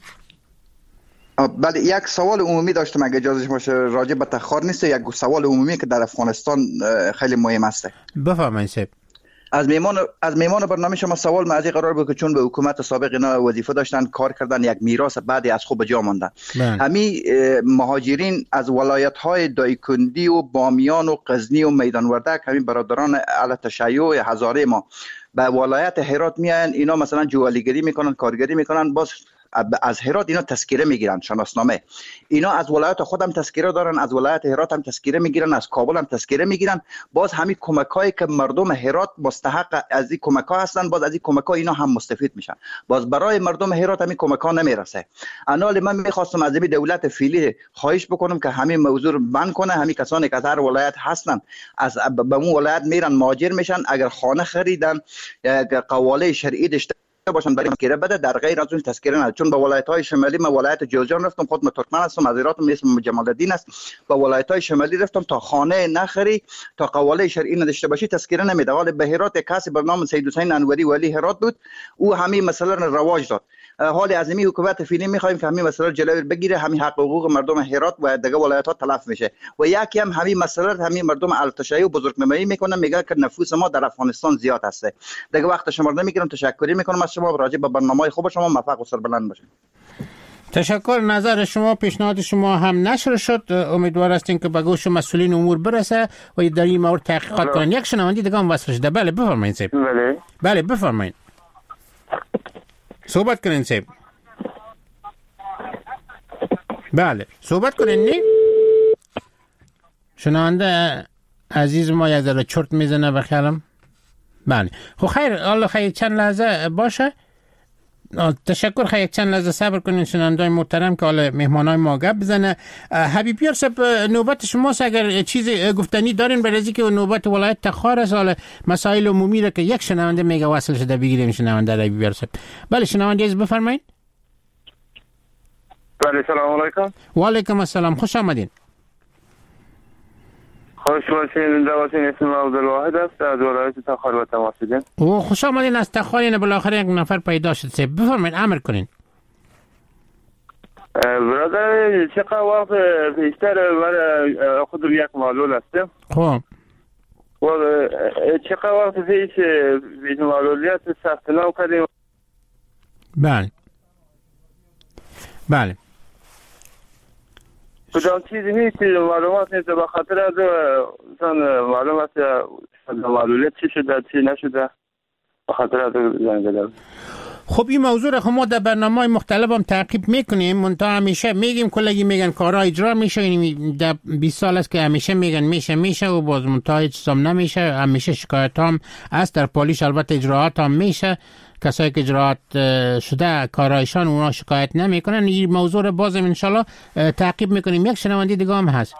بله یک سوال عمومی داشتم اگه اجازه باشه، راجع به تخار نیست، یک سوال عمومی که در افغانستان خیلی مهم است. بفرمایید صاحب. از میمان برنامه شما سوال ما از این قرار بود که چون به حکومت سابق اینا وظیفه داشتن کار کردن، یک میراث بعدی از خوب جا ماندن. همین مهاجرین از ولایت‌های دایکندی و بامیان و غزنی و میدان وردک، همین برادران اهل تشیع هزاره ما به ولایت هرات میان، اینا مثلا جوالیگری میکنن، کارگری میکنن، باز از هرات اینا تذکره میگیرن، شناسنامه. اینا از ولایت خودم تذکره دارن، از ولایت هرات هم تذکره میگیرن، از کابل هم تذکره میگیرن. باز همین کمکایی که مردم هرات مستحق از این کمک‌ها هستن، باز از این کمک‌ها اینا هم مستفید میشن. باز برای مردم هرات همین کمک‌ها نمیرسه. انال من میخواستم از این دولت فعلی خواهش بکنم که همین موضوع رو بند کنه. همین کسانی که از هر ولایت هستن از به اون ولایت میرن مهاجر میشن، اگر خانه خریدن قواله شرعی داشته باشن برای تذکره بده، در غیر از اون تذکره نداره. چون به ولایت‌های شمالی، من ولایت جوزجان رفتم، خودم ترکمن هستم، از هراتم، اسمم جمال الدین است. به ولایت‌های شمالی رفتم تا خانه نخری، تا قواله شرعی نداشته باشی تذکره نمیده. ولی به هرات کسی به نام سید حسین انوری ولی هرات بود، او همین مسئله را رواج داد. حال از این حکومت فعلی می‌خوایم که همین مسئله جلوی بگیره، همین حق حقوق مردم هرات و دیگه ولایت‌ها تلف میشه. و یکی هم همین مسئله همین مردم التشیع و بزرگنمایی میکنن، میگن که نفوس ما در افغانستان زیاد است. دیگه وقت شما رو نمیگیرم، تشکر میکنم از شما. راجع به برنامه‌های خوب شما موفق و سربلند باشید. تشکر. نظر شما، پیشنهاد شما هم نشر شد. امیدوار هستیم که به گوش مسئولین امور برسه و در این مورد تحقیقات کنن. یک شنونده دیگه هم وصل شده. بله بفرمایید سیب. بله بفرمایید. صحبت کنین سیب. بله صحبت کنین. نی شنونده عزیز ما یک ذره چرت میزنه و خیالم. بله خب خیر، الله خیر چند لحظه باشه. تشکر. خیلی چند لحظه صبر کنین شنوندگان محترم که حالا مهمانای ما گپ بزنه. حبیب یار صاحب نوبت شماست. اگر چیزی گفتنی دارین برای اینکه نوبت ولایت تخار است، حالا مسائل عمومی را که یک شنونده میگه وصل شده بگیریم شنونده حبیب یار صاحب. بله شنونده عزیز بفرمایید. بله سلام علیکم. و علیکم السلام، خوش آمدین. خوش باشین. دواتین اسم عبدالواحد است از ولایت تخار و تماس دیدین. او خوش آمدین از تخار. این بالاخره یک نفر پیدا شد. سه بفرمایید امر کنین. برادر چقدر وقت بیشتر برای خود یک معلول هستم. خب و چقدر وقت پیش معلولیت ثبت نام کردیم. بله بله کدام چیزی نیست معلومات نیست به خاطر از معلومات معلولیت چی شده چی نشده به خاطر از زنگ زدم. خب این موضوع را ما در برنامه‌های مختلف هم تعقیب میکنیم. منتها همیشه میگیم کلگی میگن کارا اجرا میشه. این در 20 سال است که همیشه میگن میشه و باز منتها هیچ چیزام نمیشه. همیشه شکایت هم است در پالیش. البته اجراات هم میشه. کسایی که اجراات شده کارایشان اونا شکایت نمیکنن. این موضوع را بازم ان شاء الله تعقیب میکنیم. یک شنونده دیگه هم هست.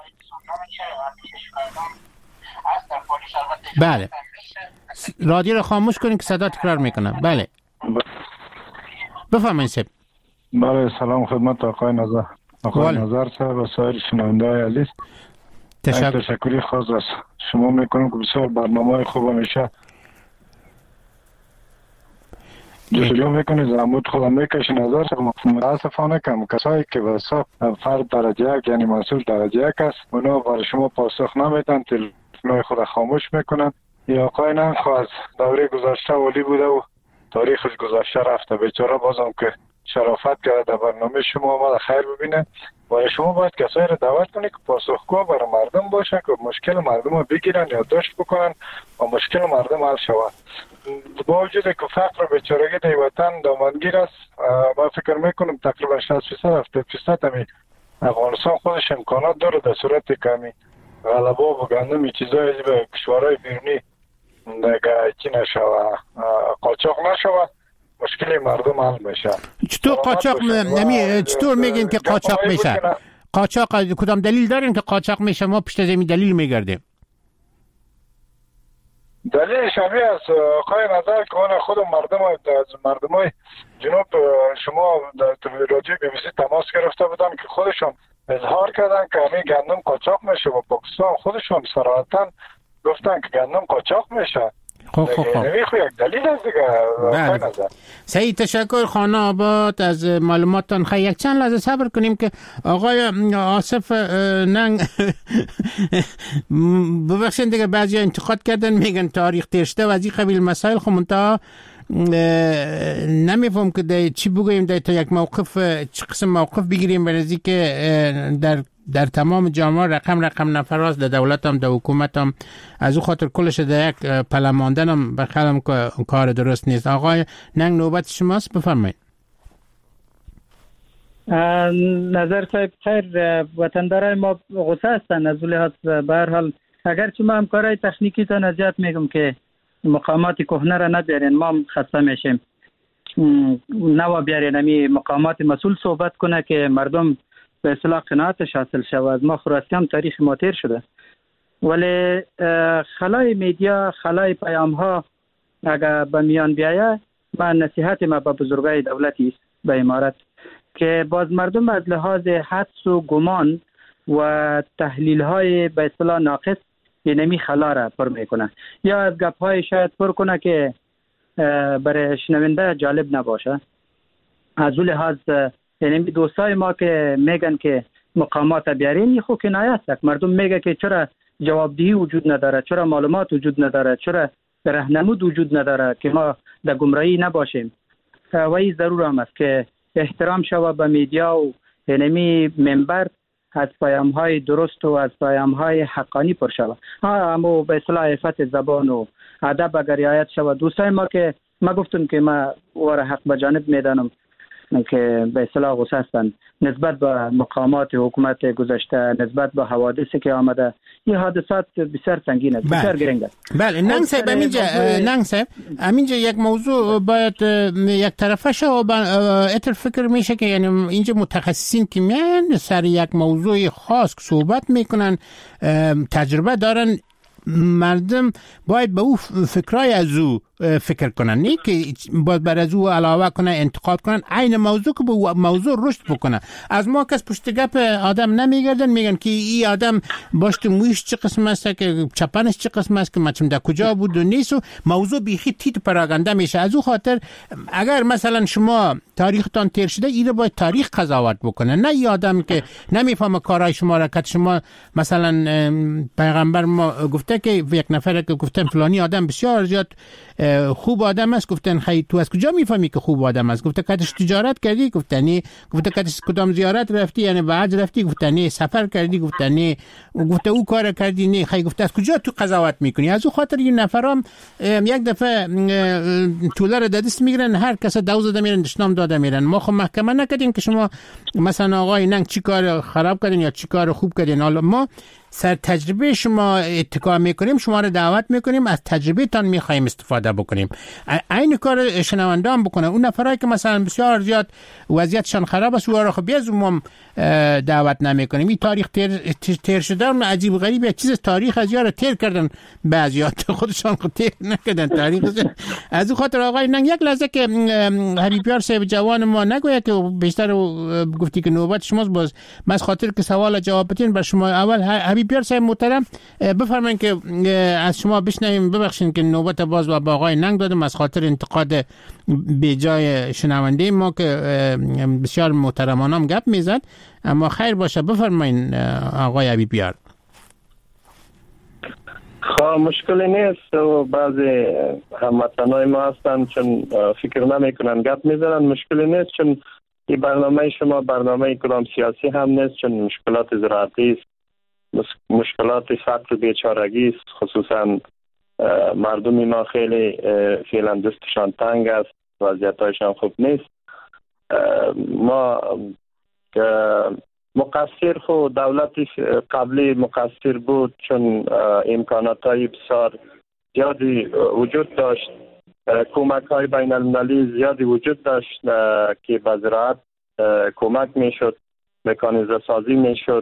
بله رادیو رو خاموش کنین که صدا تکرار میکنه. بله بفرمایید سب. بله سلام خدمت آقای نظر صاحب و سایر شنونده‌های عزیز. تشکری خاص از شما میکنم که بسیار برنامه‌های خوب همیشه جلو میکنی. زحمت خودم میکشی. نظر صاحب متاسفانه کم کسایی که به حساب فرد درجه یک یعنی مسئول درجه یک است اونا برای شما پاسخ نمیدن، تلفن‌های خود خاموش میکنن. یا آقای نه از دوره گذشته ولی بوده و تاریخش گذشته رفته. بیچاره بازم که شرافت کرده در برنامه شما آمده خیر ببینه. برای شما باید کسایی رو دعوت کنید که پاسخگو برای مردم باشه که مشکل مردم رو بگیرن یادداشت بکنن و مشکل مردم حل شود. با وجود که فقر و بیچارگی در وطن دامنگیر است، من فکر میکنم تقریبا 60% همی افغانستان خودش امکانات داره در صورت کمی غلبه و گندم چیزایی به کشورهای بیرونی دیگه چی نشوه قاچاق نشوه مشکل مردم حل میشه. چطور قاچاق چطور میگین که قاچاق میشه؟ قاچاق کدام دلیل دارین که قاچاق میشه؟ ما پشت زمین دلیل میگردیم. دلیلش همی است آقای نظر که اون خود مردمای جنوب شما در رادیو بی بی سی تماس گرفته بودن که خودشون اظهار کردن که همین گندم قاچاق میشه و پاکستان خودشون صراحتاً گفتن که گندم قاچاق میشه. خب یک دلیل است دیگه. صحیح تشکر خانه آباد از معلوماتتان. خیلی یک چند لحظه صبر کنیم که آقای آصف ننگ ببخشید دیگه بعضی انتقاد کردن میگن تاریخ تیرشته و از این قبیل مسائل. خب منتها نمیفهم که چی بگوییم تا یک موقف چه قسم موقف بگیریم برای که در تمام جامعه رقم نفراست در دولت هم در حکومت هم از او خاطر کلش در یک پله ماندن هم بخیالم که کار درست نیست. آقای ننگ نوبت شماست بفرمایید. نظر صاحب خیر، وطندارای ما غصه هستن از لحاظ به هر حال اگرچه ما همکارای تکنیکی تا نزیات میگم که مقامات کهنه را نبیارین ما خسته میشیم. نوا بیارین همی مقامات مسئول صحبت کنه که مردم به اصطلاح قناعتش حاصل شود. ما خراستی هم تاریخ ما تیر شده ولی خلای میدیا خلای پیام ها اگر به میان بیایه من نصیحت ما به بزرگای دولتی است به امارت که باز مردم از لحاظ حدس و گمان و تحلیل های به اصطلاح ناقص اینمی خلا را پر میکنه یا از گپ های شاید پر کنه که برای شنونده جالب نباشه. از اون لحاظ یعنی دوستای ما که میگن که مقامات بیارین خو کنایه است. مردم میگه که چرا جوابدهی وجود نداره، چرا معلومات وجود نداره، چرا راهنمود وجود نداره که ما در گمراهی نباشیم. و این ضرور هم است که احترام شود به میدیا و اینمی منبر از پیام‌های درست و از پیام‌های حقانی پر شود. اما به اصطلاح عفت زبان و ادب اگر رعایت شود، دوستای ما که ما گفتم که ما واره حق به جانب میدانم که به اصطلاح غصه هستند نسبت به مقامات حکومت گذشته، نسبت به حوادثی که آمده. این حادثات بسیار سنگین است، بسیار گرنگ است. بله ننگ صاحب همینجا یک موضوع باید یک طرفه شو و اتر فکر میشه که یعنی اینجا متخصصین که میان سر یک موضوع خاص صحبت میکنن، تجربه دارن، مردم باید به او فکرای از او فکر کنن، نه که باید بر از او علاوه کنن، انتقاد کنن. عین موضوع که به موضوع رشد بکنه. از ما کس پشت گپ آدم نمیگردن، میگن که این آدم باشت مویش چه قسم است، که چپنش چه قسم است، که مچم در کجا بود و نیست و موضوع بیخی تیت پراگنده میشه. از او خاطر اگر مثلا شما تاریختان تیر شده، اینو باید تاریخ قضاوت بکنه، نه این آدم که نمیفهمه کارهای شما را. که شما مثلا پیغمبر ما گفته که یک نفر که گفتن فلانی آدم بسیار زیاد خوب آدم است، گفتن خیلی تو از کجا میفهمی که خوب آدم است؟ گفته کاتش تجارت کردی؟ گفتنی. گفته کاتش کدام زیارت رفتی؟ یعنی به حج رفتی؟ گفتنی. سفر کردی؟ گفتنی. گفته او کار کردی؟ نه. خیلی گفته از کجا تو قضاوت میکنی؟ از او خاطر این نفرام یک دفعه توله را دست میگیرن، هر کس دوز داده میرن، دشنام داده میرن. ما خب محکمه نکردیم که شما مثلا آقای ننگ چی کار خراب کردین یا چی کار خوب کردین. حالا ما سر تجربه شما اتکا میکنیم، شما رو دعوت میکنیم، از تجربه تان میخوایم استفاده بکنیم. این کار شنوندان بکنه. اون نفرایی که مثلا بسیار زیاد وضعیتشان خراب است، او را خب بیاز ما دعوت نمیکنیم. این تاریخ تیر شدن عجیب غریب، یک چیز تاریخ از یار تیر کردن، بعضیات خودشان خود تیر نکردن تاریخ. از اون خاطر آقای ننگ یک لحظه که حبیبیار صاحب جوان ما نگوید که بیشتر گفتی که نوبت شماست، باز من از خاطر که سوال جواب بدین بر شما اول حبیبیار صاحب محترم بفرمایین که از شما بشنویم. ببخشید که نوبت باز با آقای ننگ دادم از خاطر انتقاد به جای شنونده ما که بسیار محترمانه گپ میزد، اما خیر باشه. بفرمایین آقای حبیبیار. خب مشکلی نیست و بعضی هموطنای ما هستن چون فکر نمیکنن گپ میزنن، مشکلی نیست چون این برنامه شما برنامه کدام سیاسی هم نیست، چون مشکلات زراعتی است، مشکلات فقر و بیچارگی است. خصوصا مردم ما خیلی فعلا دستشان تنگ است، وضعیتشان خوب نیست. ما مقصر خود دولت قبلی مقصر بود چون امکانات های بسیار زیادی وجود داشت، کمک های بین المللی زیادی وجود داشت که به زراعت کمک میشد، مکانیزه سازی میشد،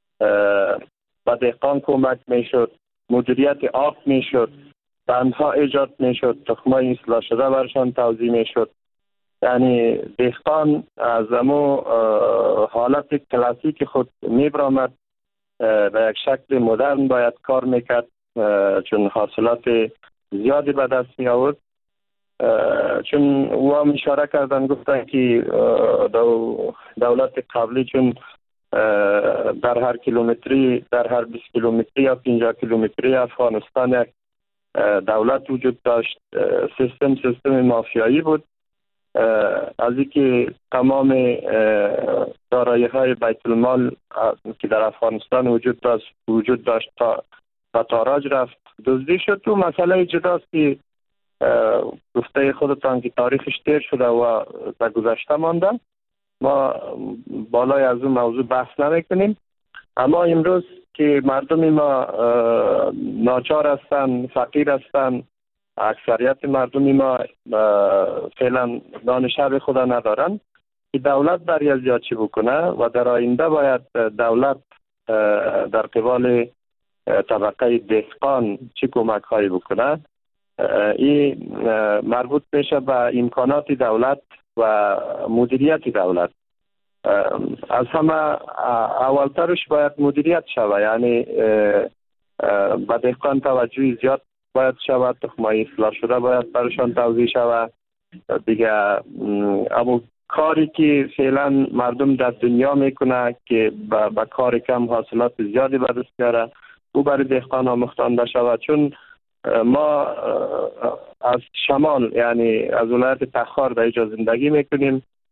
به دهقان کمک میشد، مدیریت آب میشد، بندها ایجاد میشد، تخمای اصلاح شده برشان توزیع میشد. یعنی دهقان از امو حالت کلاسیک خود میبرامد به یک شکل مدرن باید کار میکرد، چون حاصلات زیادی به دست می آورد. چون او هم اشاره کردن گفتن که دولت قبلی چون در هر کیلومتری، در هر 20 کیلومتری یا 50 کیلومتری افغانستان یک دولت وجود داشت، سیستم مافیایی بود. از اینکه تمام دارایی های بیت المال که در افغانستان وجود داشت تا تاراج رفت، دزدی شد. تو مسئله جداست که گفته خودتان که تاریخش تیر شده و در گذشته مانده. ما بالای از اون موضوع بحث نمیکنیم، اما امروز که مردم ما ناچار هستن، فقیر هستن، اکثریت مردم ما فعلا دانش به خدا ندارن که دولت برای زیاد چی بکنه و در آینده باید دولت در قبال طبقه دهقان چی کمک هایی بکنه. این مربوط میشه به امکانات دولت و مدیریت دولت. از همه اولترش باید مدیریت شود، یعنی به دهقان توجه زیاد باید شود، تخمای اصلاح شده باید برشان توزیع شود. دیگه اما کاری که فعلا مردم در دنیا میکنه که با کار کم حاصلات زیادی به دست بیاره، او برای دهقان آموختانده شود. چون ما از شمال، یعنی از ولایت تخار در اینجا زندگی میکنیم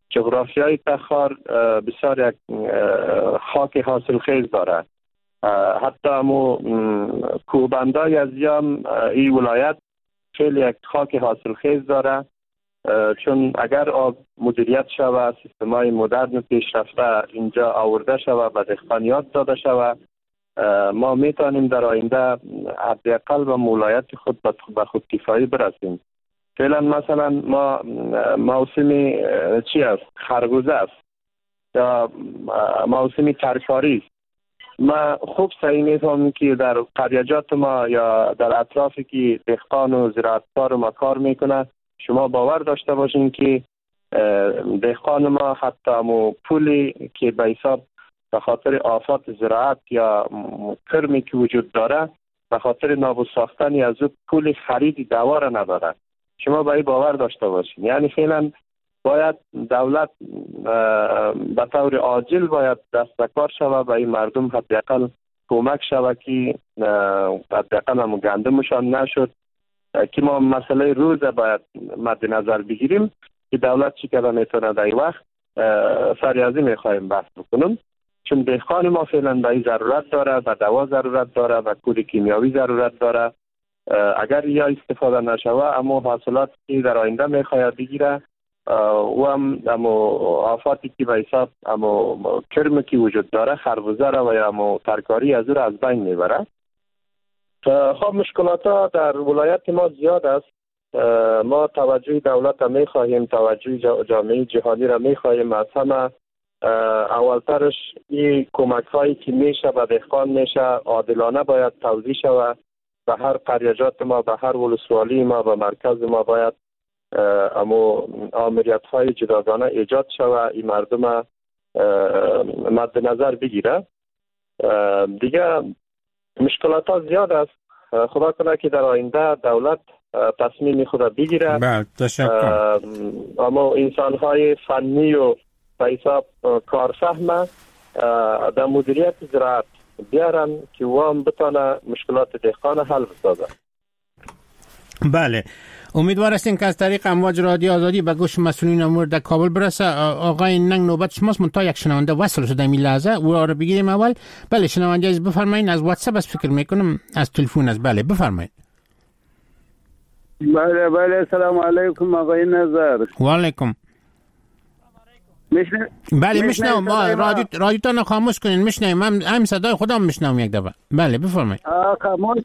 جغرافیای تخار بسیار یک خاک حاصلخیز داره. حتی همو کوهبندای از این ولایت خیلی یک خاک حاصلخیز داره، چون اگر آب مدیریت شود، سیستمای مدرن پیشرفته اینجا آورده شود، به دهقانیات داده شود، ما میتونیم در آینده حداقل به ولایت خود به خودکفایی برسیم. فعلا مثلا ما موسم چی است؟ خربوزه است یا موسم ترکاری است. ما خوب سعی می‌کنم که در قریجات ما یا در اطرافی که دهقان و زراعتکار ما کار میکنه، شما باور داشته باشین که دهقان ما حتی همو پولی که به حساب به خاطر آفات زراعت یا کرمی که وجود داره، به خاطر نابود ساختن از او پول خرید دوا را نداره. شما به این باور داشته باشین. یعنی فعلا باید دولت به طور عاجل باید دست به کار شود، به این مردم حداقل کمک شود که حداقل هم گندمشان نشد، که ما مسئله روز باید مد نظر بگیریم که دولت چی کار میتونه در این وقت. سریازی میخوایم بحث بکنم، چون دهقان ما فعلا به این ضرورت داره، به دوا ضرورت داره، به کود کیمیاوی ضرورت داره. اگر یا استفاده نشوه اما حاصلات که در آینده میخواید بگیره و هم آفاتی که به حساب کرم که وجود داره، خربوزه را و یا ترکاری از او را از بین میبره. خب مشکلات ها در ولایت ما زیاد است. ما توجه دولت را میخواهیم، توجه جامعه جهانی را میخواهیم. از همه اولترش این کمک هایی که میشه به دهقان میشه عادلانه باید توزیع شود. به هر قریجات ما، به هر ولسوالی ما، به مرکز ما باید آمریت های جداگانه ایجاد شود، این مردم مد نظر بگیره. دیگه مشکلات ها زیاد است. خدا کنه که در آینده دولت تصمیم خود بگیره. بله، تشکر. اما انسان های فنی و به حساب کارفهم در مدیریت زراعت بیارن که وام بتانه مشکلات دهقان حل بسازه. بله، امیدوار هستیم که از طریق امواج رادیو آزادی به گوش مسئولین امور در کابل برسه. آقای ننگ نوبت شماست، منتها یک شنونده وصل شده این لحظه، او را بگیریم اول. بله شنونده عزیز بفرمایید. از واتساپ از فکر میکنم از تلفن است. بله بفرمایید. بله سلام علیکم آقای نظر. و علیکم. بله میشنم. ما رادیوتان خاموش کنین، میشنم. من هم صدای خودم میشنم یک دفعه. بله بفرمایید. خاموش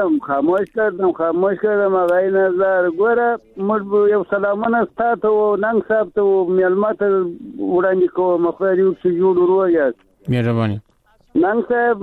کردم آقای نظر. ګوره موږ یو سلامونه ستاسو او ننګ صاحب ته میلمه ته وړاندې کوم. خو یو څه جوړ ورو یاست. مهرباني. ننګ صاحب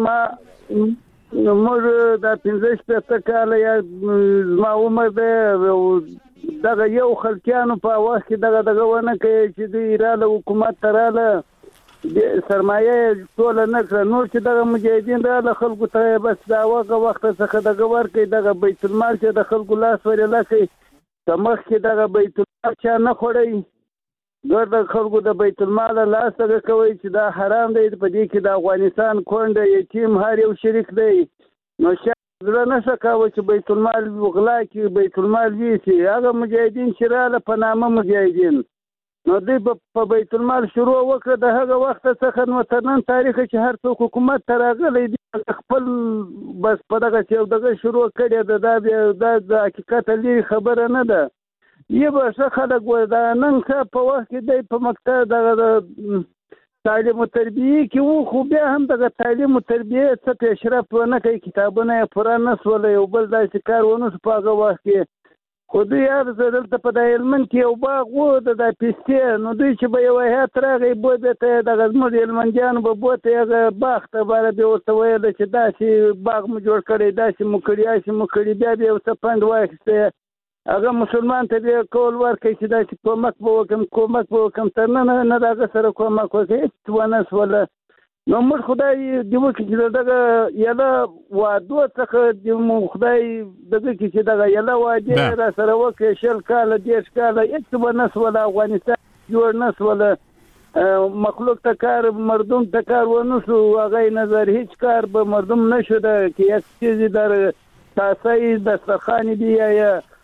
موږ د 15 کاله یا ما عمر ده دغه یو خلکیانو په وخت کې دغه ونه کوي چې د ایران حکومت تراله سرمایه ټول نه کړ. نور چې دغه مجاهدین رااله خلکو ته بس دا وخت څخه دغه ورکړي، دغه بیت المال چې د خلکو لاس ورله کوي ته مخکې دغه بیت المال چا نه خوړی، ګرد خلکو د بیت المال لاس دغه کوي چې دا حرام دی. په دې کې د افغانستان کونډه یتیم هر یو شریک دی. نو زړه نشه کاوه چې بیت المال وغلا کې بیت المال ویسي. هغه مجاهدین چې رااله په نامه مجاهدین، نو دوی په بیت المال شروع وکړه. د هغه وخت څخه نو تر نن تاریخ چې هر څوک حکومت ته راغلی دی خپل بس په دغه چې دغه شروع کړی ده. د حقیقت لري خبره نه ده. یې به ښه خلک وایي دا نن ښه په وخت کې دی په مکتب دغه تعلیم و تربیه کې وو، خو بیا هم دغه تعلیم و تربیه څه پیشرفت ونه کوي، کتابونه یې پوره نه سول، یو بل داسې کار ونه سو په هغه وخت کې. خو دوی هر ځای دلته په د هلمند کې یو باغ و د پستې، نو دوی چې به یو هیات راغی بوت ته دغه زموږ هلمندیانو به بوت هغه باغ ته باره بیا ورته ویل چې داسې باغ مو جوړ کړی، داسې مو کړي، هسې مو کړي. بیا یو څه پند واخیسته، هغه مسلمان ته بیا کول ورکړي چې داسې کومک به وکړم. تر نه د هغه سره کومک وکړي، هېڅ ونه سوله. نو موږ خدای دې وکړي چې دغه یله وعدو څخه دې خدای دغه کړي چې دغه یله وعدې را سره وکړي 20 کاله 30 کاله هېڅ ونه سوله. افغانستان جوړ نه سوله، مخلوق ته کار مردم ته کار ونه سو. هغه نظر هیڅ کار به مردم نشده که یک چیزی در تاسای دسترخانی دی یا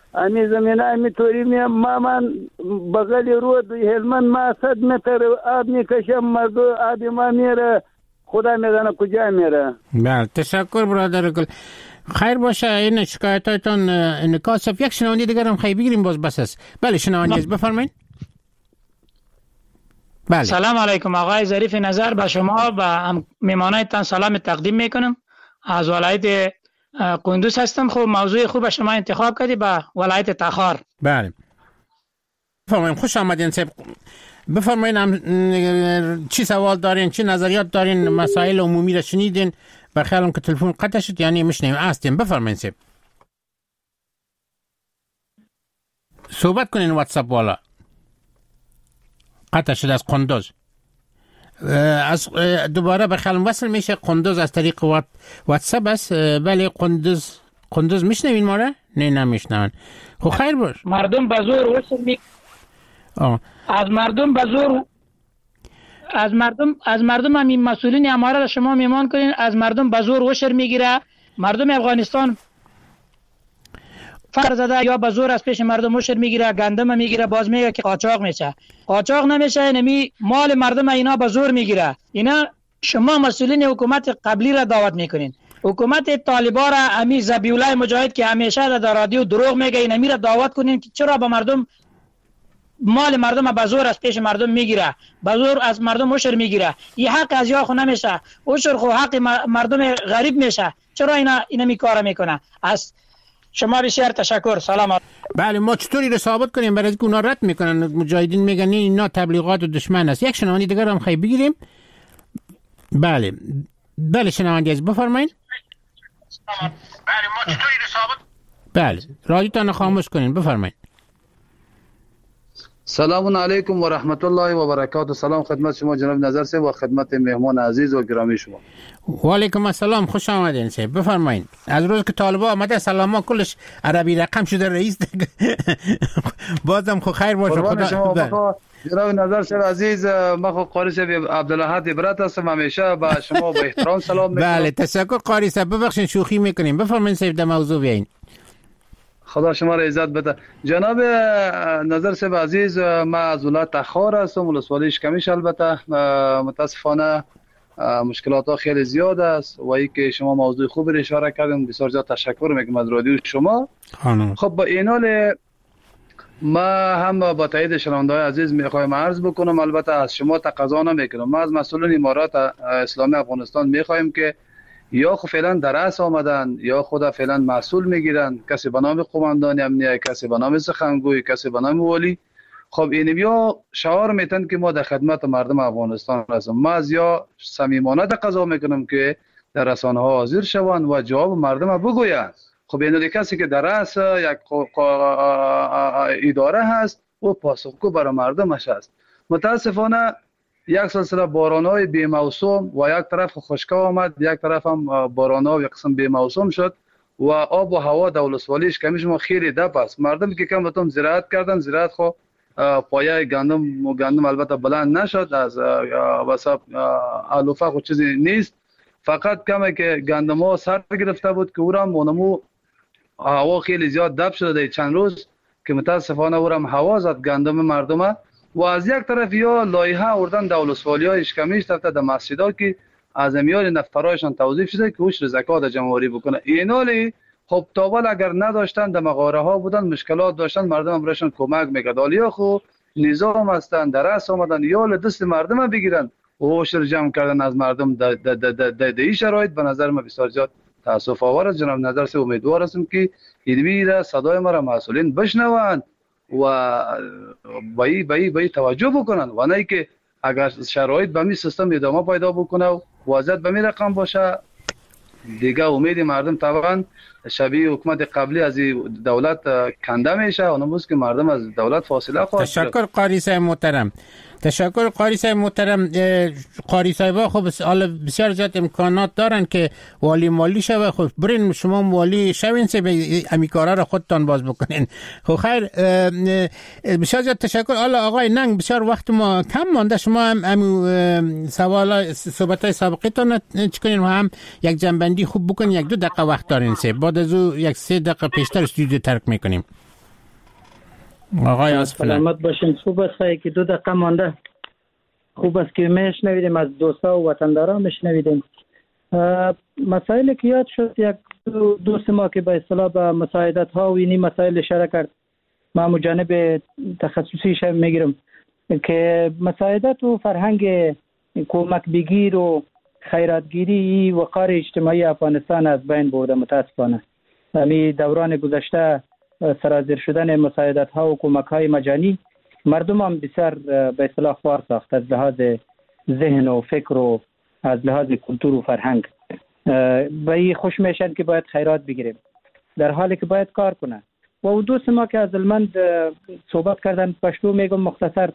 امی زمینه امی طوری من بغل رود هلمند ما 100 متر آب میکشم مردم آب ما میره خدا میدانه کجا میره. بله تشکر برادر گل. خیر باشه این شکایتاتون انعکاس یک شنونده دیگر هم خیلی بگیریم باز بس است. بله شنونده بفرمایید. بله. سلام علیکم آقای ظریف نظر، به شما و میمانایتان سلام تقدیم میکنم. از ولایت قندوز هستم. خوب موضوع خوب شما انتخاب کردی به ولایت تخار. بله بفرمایید. خوش آمدین صاحب. بفرمایید چی سوال دارین، چی نظریات دارین، مسائل عمومی را شنیدین؟ بخیالم که تلفن قطع شد یعنی مشنیم هستیم. بفرمایید صاحب صحبت کنین. واتساپ والا قطع شد از قندوز. از دوباره بخیالم وصل میشه قندوز از طریق واتساپ است. بله قندوز میشنوین ما را؟ نه نمیشنون. خب خیر باش. مردم بزرگ وصل می از مردم بزرگ از مردم همین مسئولین اماره را شما میمان کنین. از مردم بزرگ وشر میگیره. مردم افغانستان فرض زده یا بزرگ از پیش مردم وشر میگیره، گندم میگیره، باز میگه که قاچاق میشه. قاچاق نمیشه، نمی مال مردم اینا بزرگ میگیره. اینا شما مسئولین حکومت قبلی را دعوت میکنین. حکومت طالبان را امی ذبیحالله مجاهد که همیشه در رادیو دروغ میگه اینا میره دعوت کنین که چرا به مردم مال مردم بزرگ از پیش مردم میگیره، بزرگ از مردم عشر میگیره. این حق از یا خو نمیشه، عشر خو حق مردم غریب میشه. چرا اینا می کار میکنه؟ از شما بسیار تشکر. سلام. بله ما چطوری رو ثابت کنیم؟ برای اینکه اونا رد میکنن، مجاهدین میگن اینا تبلیغات و دشمن است. یک شنونده دیگر هم خیلی بگیریم. بله شنونده از بفرمایید. بله ما چطوری رو ثابت؟ بله رادیوتون خاموش کنین بفرمایید. سلام علیکم و رحمت الله و برکاته. سلام خدمت شما جناب نظر صاحب و خدمت مهمان عزیز و گرامی شما. و علیکم السلام، خوش آمدین صاحب بفرمایید. از روز که طالبا آمده سلاما کلش عربی رقم شده رئیس بازم خو خیر باشه. خدا جناب نظر صاحب عزیز، ما خو قاری صاحب عبدالاحد عبرت هستم، همیشه با شما با احترام سلام میکنم. بله تشکر قاری صاحب، ببخشید شوخی میکنیم. بفرمایید صاحب در موضوع بیاین. خدا شما را عزت بده. جناب نظر صاحب عزیز، ما از ولایت تخار هستم، ولسوالی شکمیش. البته متاسفانه مشکلات ها خیلی زیاد است و ای که شما موضوع خوبی را اشاره کردین، بسیار زیاد تشکر میکنم از رادیو شما. خب با این حال ما هم با تایید شنونده‌های عزیز میخوایم عرض بکنم، البته از شما تقاضا نمیکنم. ما از مسئولین امارات اسلامی افغانستان میخوایم که یا خود فعلا در رأس آمدن یا خود فعلا مسئول میگیرن، کسی به نام قماندان امنیه، کسی به نام سخنگوی، کسی به نام والی. خب اینیا شعار میتن که ما در خدمت مردم افغانستان هستیم. ما از یا صمیمانه تقاضا میکنم که در رسانه ها حاضر شوند و جواب مردم بگویند. خب این کسی که در رأس یک اداره هست و پاسخگو برای مردمش است. متاسفانه یک سلسله باران‌های بی موسم و یک طرف خشکی آمد، یک طرف هم باران‌ها یک قسم بی موسم شد و آب و هوا در ولسوالیش کمیش ما خیلی دپ است. مردم که کم بتون زراعت کردن، زراعت خو پایه گندم البته بلند نشد، از وسط علوفه خود چیزی نیست، فقط کمی که گندم ها سر گرفته بود که اورم ونمو هوا خیلی زیاد دپ شده چند روز که متاسفانه اورم هوا زد گندم مردم. و از یک طرف یا لایحه آوردن در ولسوالی‌های اشکمیش طرف در مسجدها که از میان نفرایشان توظیف شده که عشر زکات جمع‌آوری بکنه. اینالی خب تاول اگر نداشتن در مغاره ها بودن، مشکلات داشتن، مردم برایشان کمک میکرد. حالا خو نظام هستن در رأس آمدن یا دست مردم بگیرن و عشر جمع کردن از مردم در این شرایط به نظر من بسیار زیاد تاسف آور است. جناب نظر سے امیدوار هستم که این صدای ما را مسئولین بشنوند و بایی توجه بکنن و نه که اگر شرایط به می سیستم ادامه پیدا بکنه و وضعیت به می رقم باشه دیگه امید مردم طبعا شبیه حکومت قبلی از دولت کنده میشه و نموز که مردم از دولت فاصله خواهد. تشکر قاری صاحب محترم. تشکر قاری صاحب محترم. قاری صاحب خب بسیار زیاد امکانات دارن که والی مالی شوه. خب برین شما والی شوین سه امیکارا را خودتان باز بکنین. خب خیر بسیار زیاد تشکر. حالا آقای ننگ بسیار وقت ما کم مانده، شما هم سوال صحبت‌های سابقتون چکنین و هم یک جنبندی خوب بکنین. 1-2 دقیقه وقت دارین سه، بعد از او 1-3 دقیقه پیشتر استودیو ترک میکنیم. آقای آصف ننگ سلامت باشین. خوب است که 2 دقیقه مانده. خوب است که میشنویدیم از دوستا و وطنداران میشنویدیم. مسائلی که یاد شد یک دوست ما که به اصطلاح به مساعدت ها و اینی مسائل اشاره کرد، ما جانب تخصصیش میگیرم که مساعدت و فرهنگ کمک بگیر و خیراتگیری وقار اجتماعی افغانستان از بین برده متاسفانه. همین دوران گذشته سرازیر شدن مساعدت ها و کمک های مجانی مردم هم بسیار به اصطلاح خوار ساخت از لحاظ ذهن و فکر و از لحاظ کلتور و فرهنگ. به این خوش میشن که باید خیرات بگیریم در حالی که باید کار کنه. و دوست ما که از هلمند صحبت کردن پښتو میگم مختصر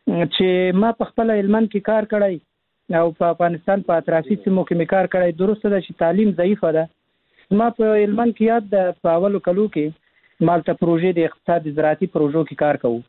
چې ما په خپل هلمند کې کار کړی او په افغانستان په اطرافي سیمو کې می کار کړی. درسته ده چې تعلیم ضعیفه ده. ما په هلمند کې یاد ده په اولو کلو کې مالته پروژې د اقتصاد زراعتي پروژو کې کار کوو.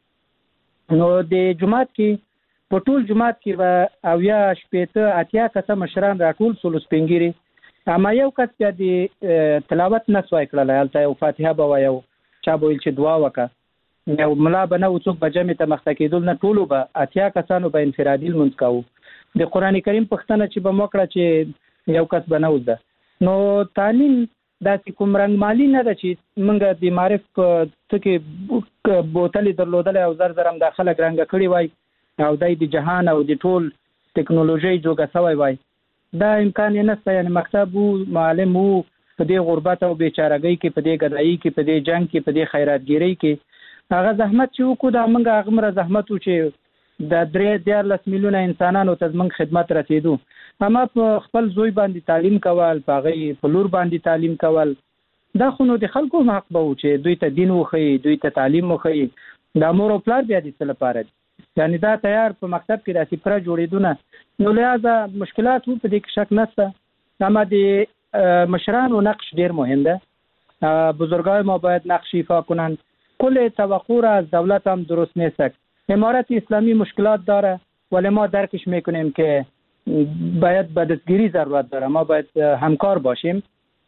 نو د جماعت کې په ټول جماعت کې به اویا شپېته اتیا کسه مشران راټول سولو سپینګيري. اما یو کس بیا د تلاوت نسوای کړلی، هلته یو فاتحه به وایو، چا به ویل چې دعا وکړه، یو ملا به نه و څوک به جمع ته مخته کېدل نه، ټولو به اتیا کسانو به انفرادي لمونځ کوو. د قرآن کریم پوښتنه چې به مو کړه چې یو کس به نه وزده. نو تعلیم داسې کوم رنګمالي نه ده چې موږ د معرف په څه کې بوتلې درلودلې او زر زر هم دا خلک رنګه کړي وای او دی د جهان او د ټول ټکنالوژۍ جوګه سوی وای. دا امکان یې نشته. یعنی مکتب و معلم و په دې غربت او بیچارهګۍ کې، په دې ګدایي کې، په دې جنگ کې، په دې خیراتګیرۍ کې هغه زحمت چې وکړو دا موږ هغه مره زحمت و چې د 13 میلیونه انسانانو ته زموږ خدمت رسېدو. اما په خپل زوی باندې تعلیم کول، په هغې په لور باندې تعلیم کول، دا خو نو د خلکو حق به و چې دوی ته دین وښیي، دوی ته تعلیم وښیي. دا مور او پلار بیا د څه لپاره دي؟ یعنی دا تیار په مکتب کې داسې پوره جوړېدونه. نو لہذا مشکلات و په دې کې شک نشته. اما د مشرانو نقش ډیر مهم ده. بزرگای ما باید نقش ایفا کنند. کل توقع را از دولت هم درست نیست. امارت اسلامی مشکلات داره ولی ما درکش میکنیم که باید به دستگیری ضرورت داره. ما باید همکار باشیم.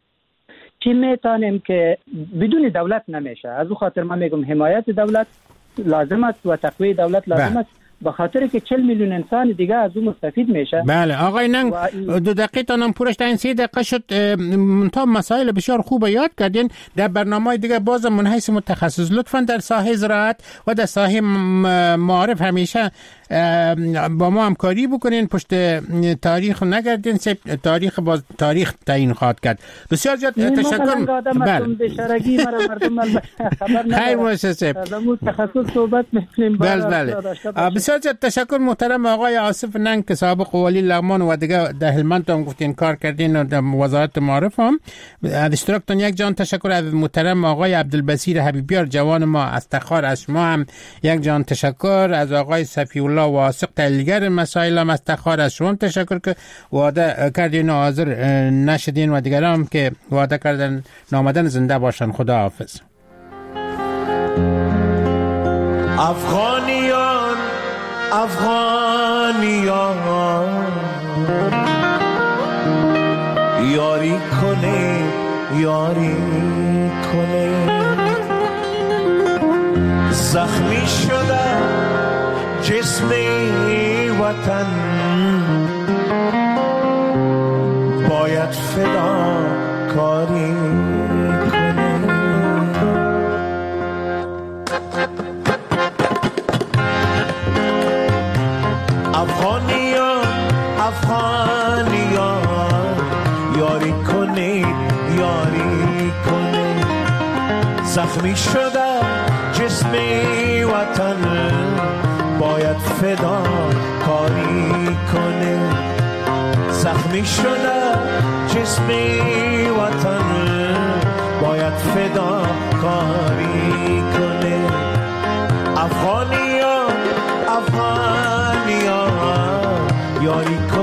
چی میتونیم که بدون دولت نمیشه. از او خاطر من میگم حمایت دولت لازم است و تقویت دولت لازم است، به خاطر که 40 میلیون انسان دیگه از اون مستفید میشه. بله آقای ننگ 2 دقیقه تانم پورش تا این 3 دقیقه شد. منتها مسائل بسیار خوب یاد کردین. در برنامه دیگه باز من حیث متخصص لطفا در ساحه زراعت و در ساحه معارف همیشه با ما همکاری بکنین، پشت تاریخ نگردین، تاریخ باز تاریخ تعیین خواهد کرد. بسیار زیاد تشکر. خیر مؤسسه تخصص صحبت می‌کنیم. بله بسیار زیاد تشکر محترم آقای آصف ننگ که سابق والی لغمان و دیگه در هلمند هم گفتین کار کردین و در وزارت معارف هم. از اشتراکتون یک جان تشکر. از محترم آقای عبدالبصیر حبیبیار جوان ما از تخار، از شما هم یک جان تشکر. از آقای صفی الله واثق تحلیلگر مسائل هم از تخار، از شما تشکر که وعده کردین و حاضر نشدین و دیگران هم که وعده کردن نامدن زنده باشن. خدا حافظ. افغانیان یاری کنه زخمی شده جسم وطن باید فدا کاری کنه. افغانیان یاری کنه زخمی شده جسم وطن باید فدا کاری کنه. زخمی شده جسم وطن باید فدا کاری کنه. افغانیان یاری کنه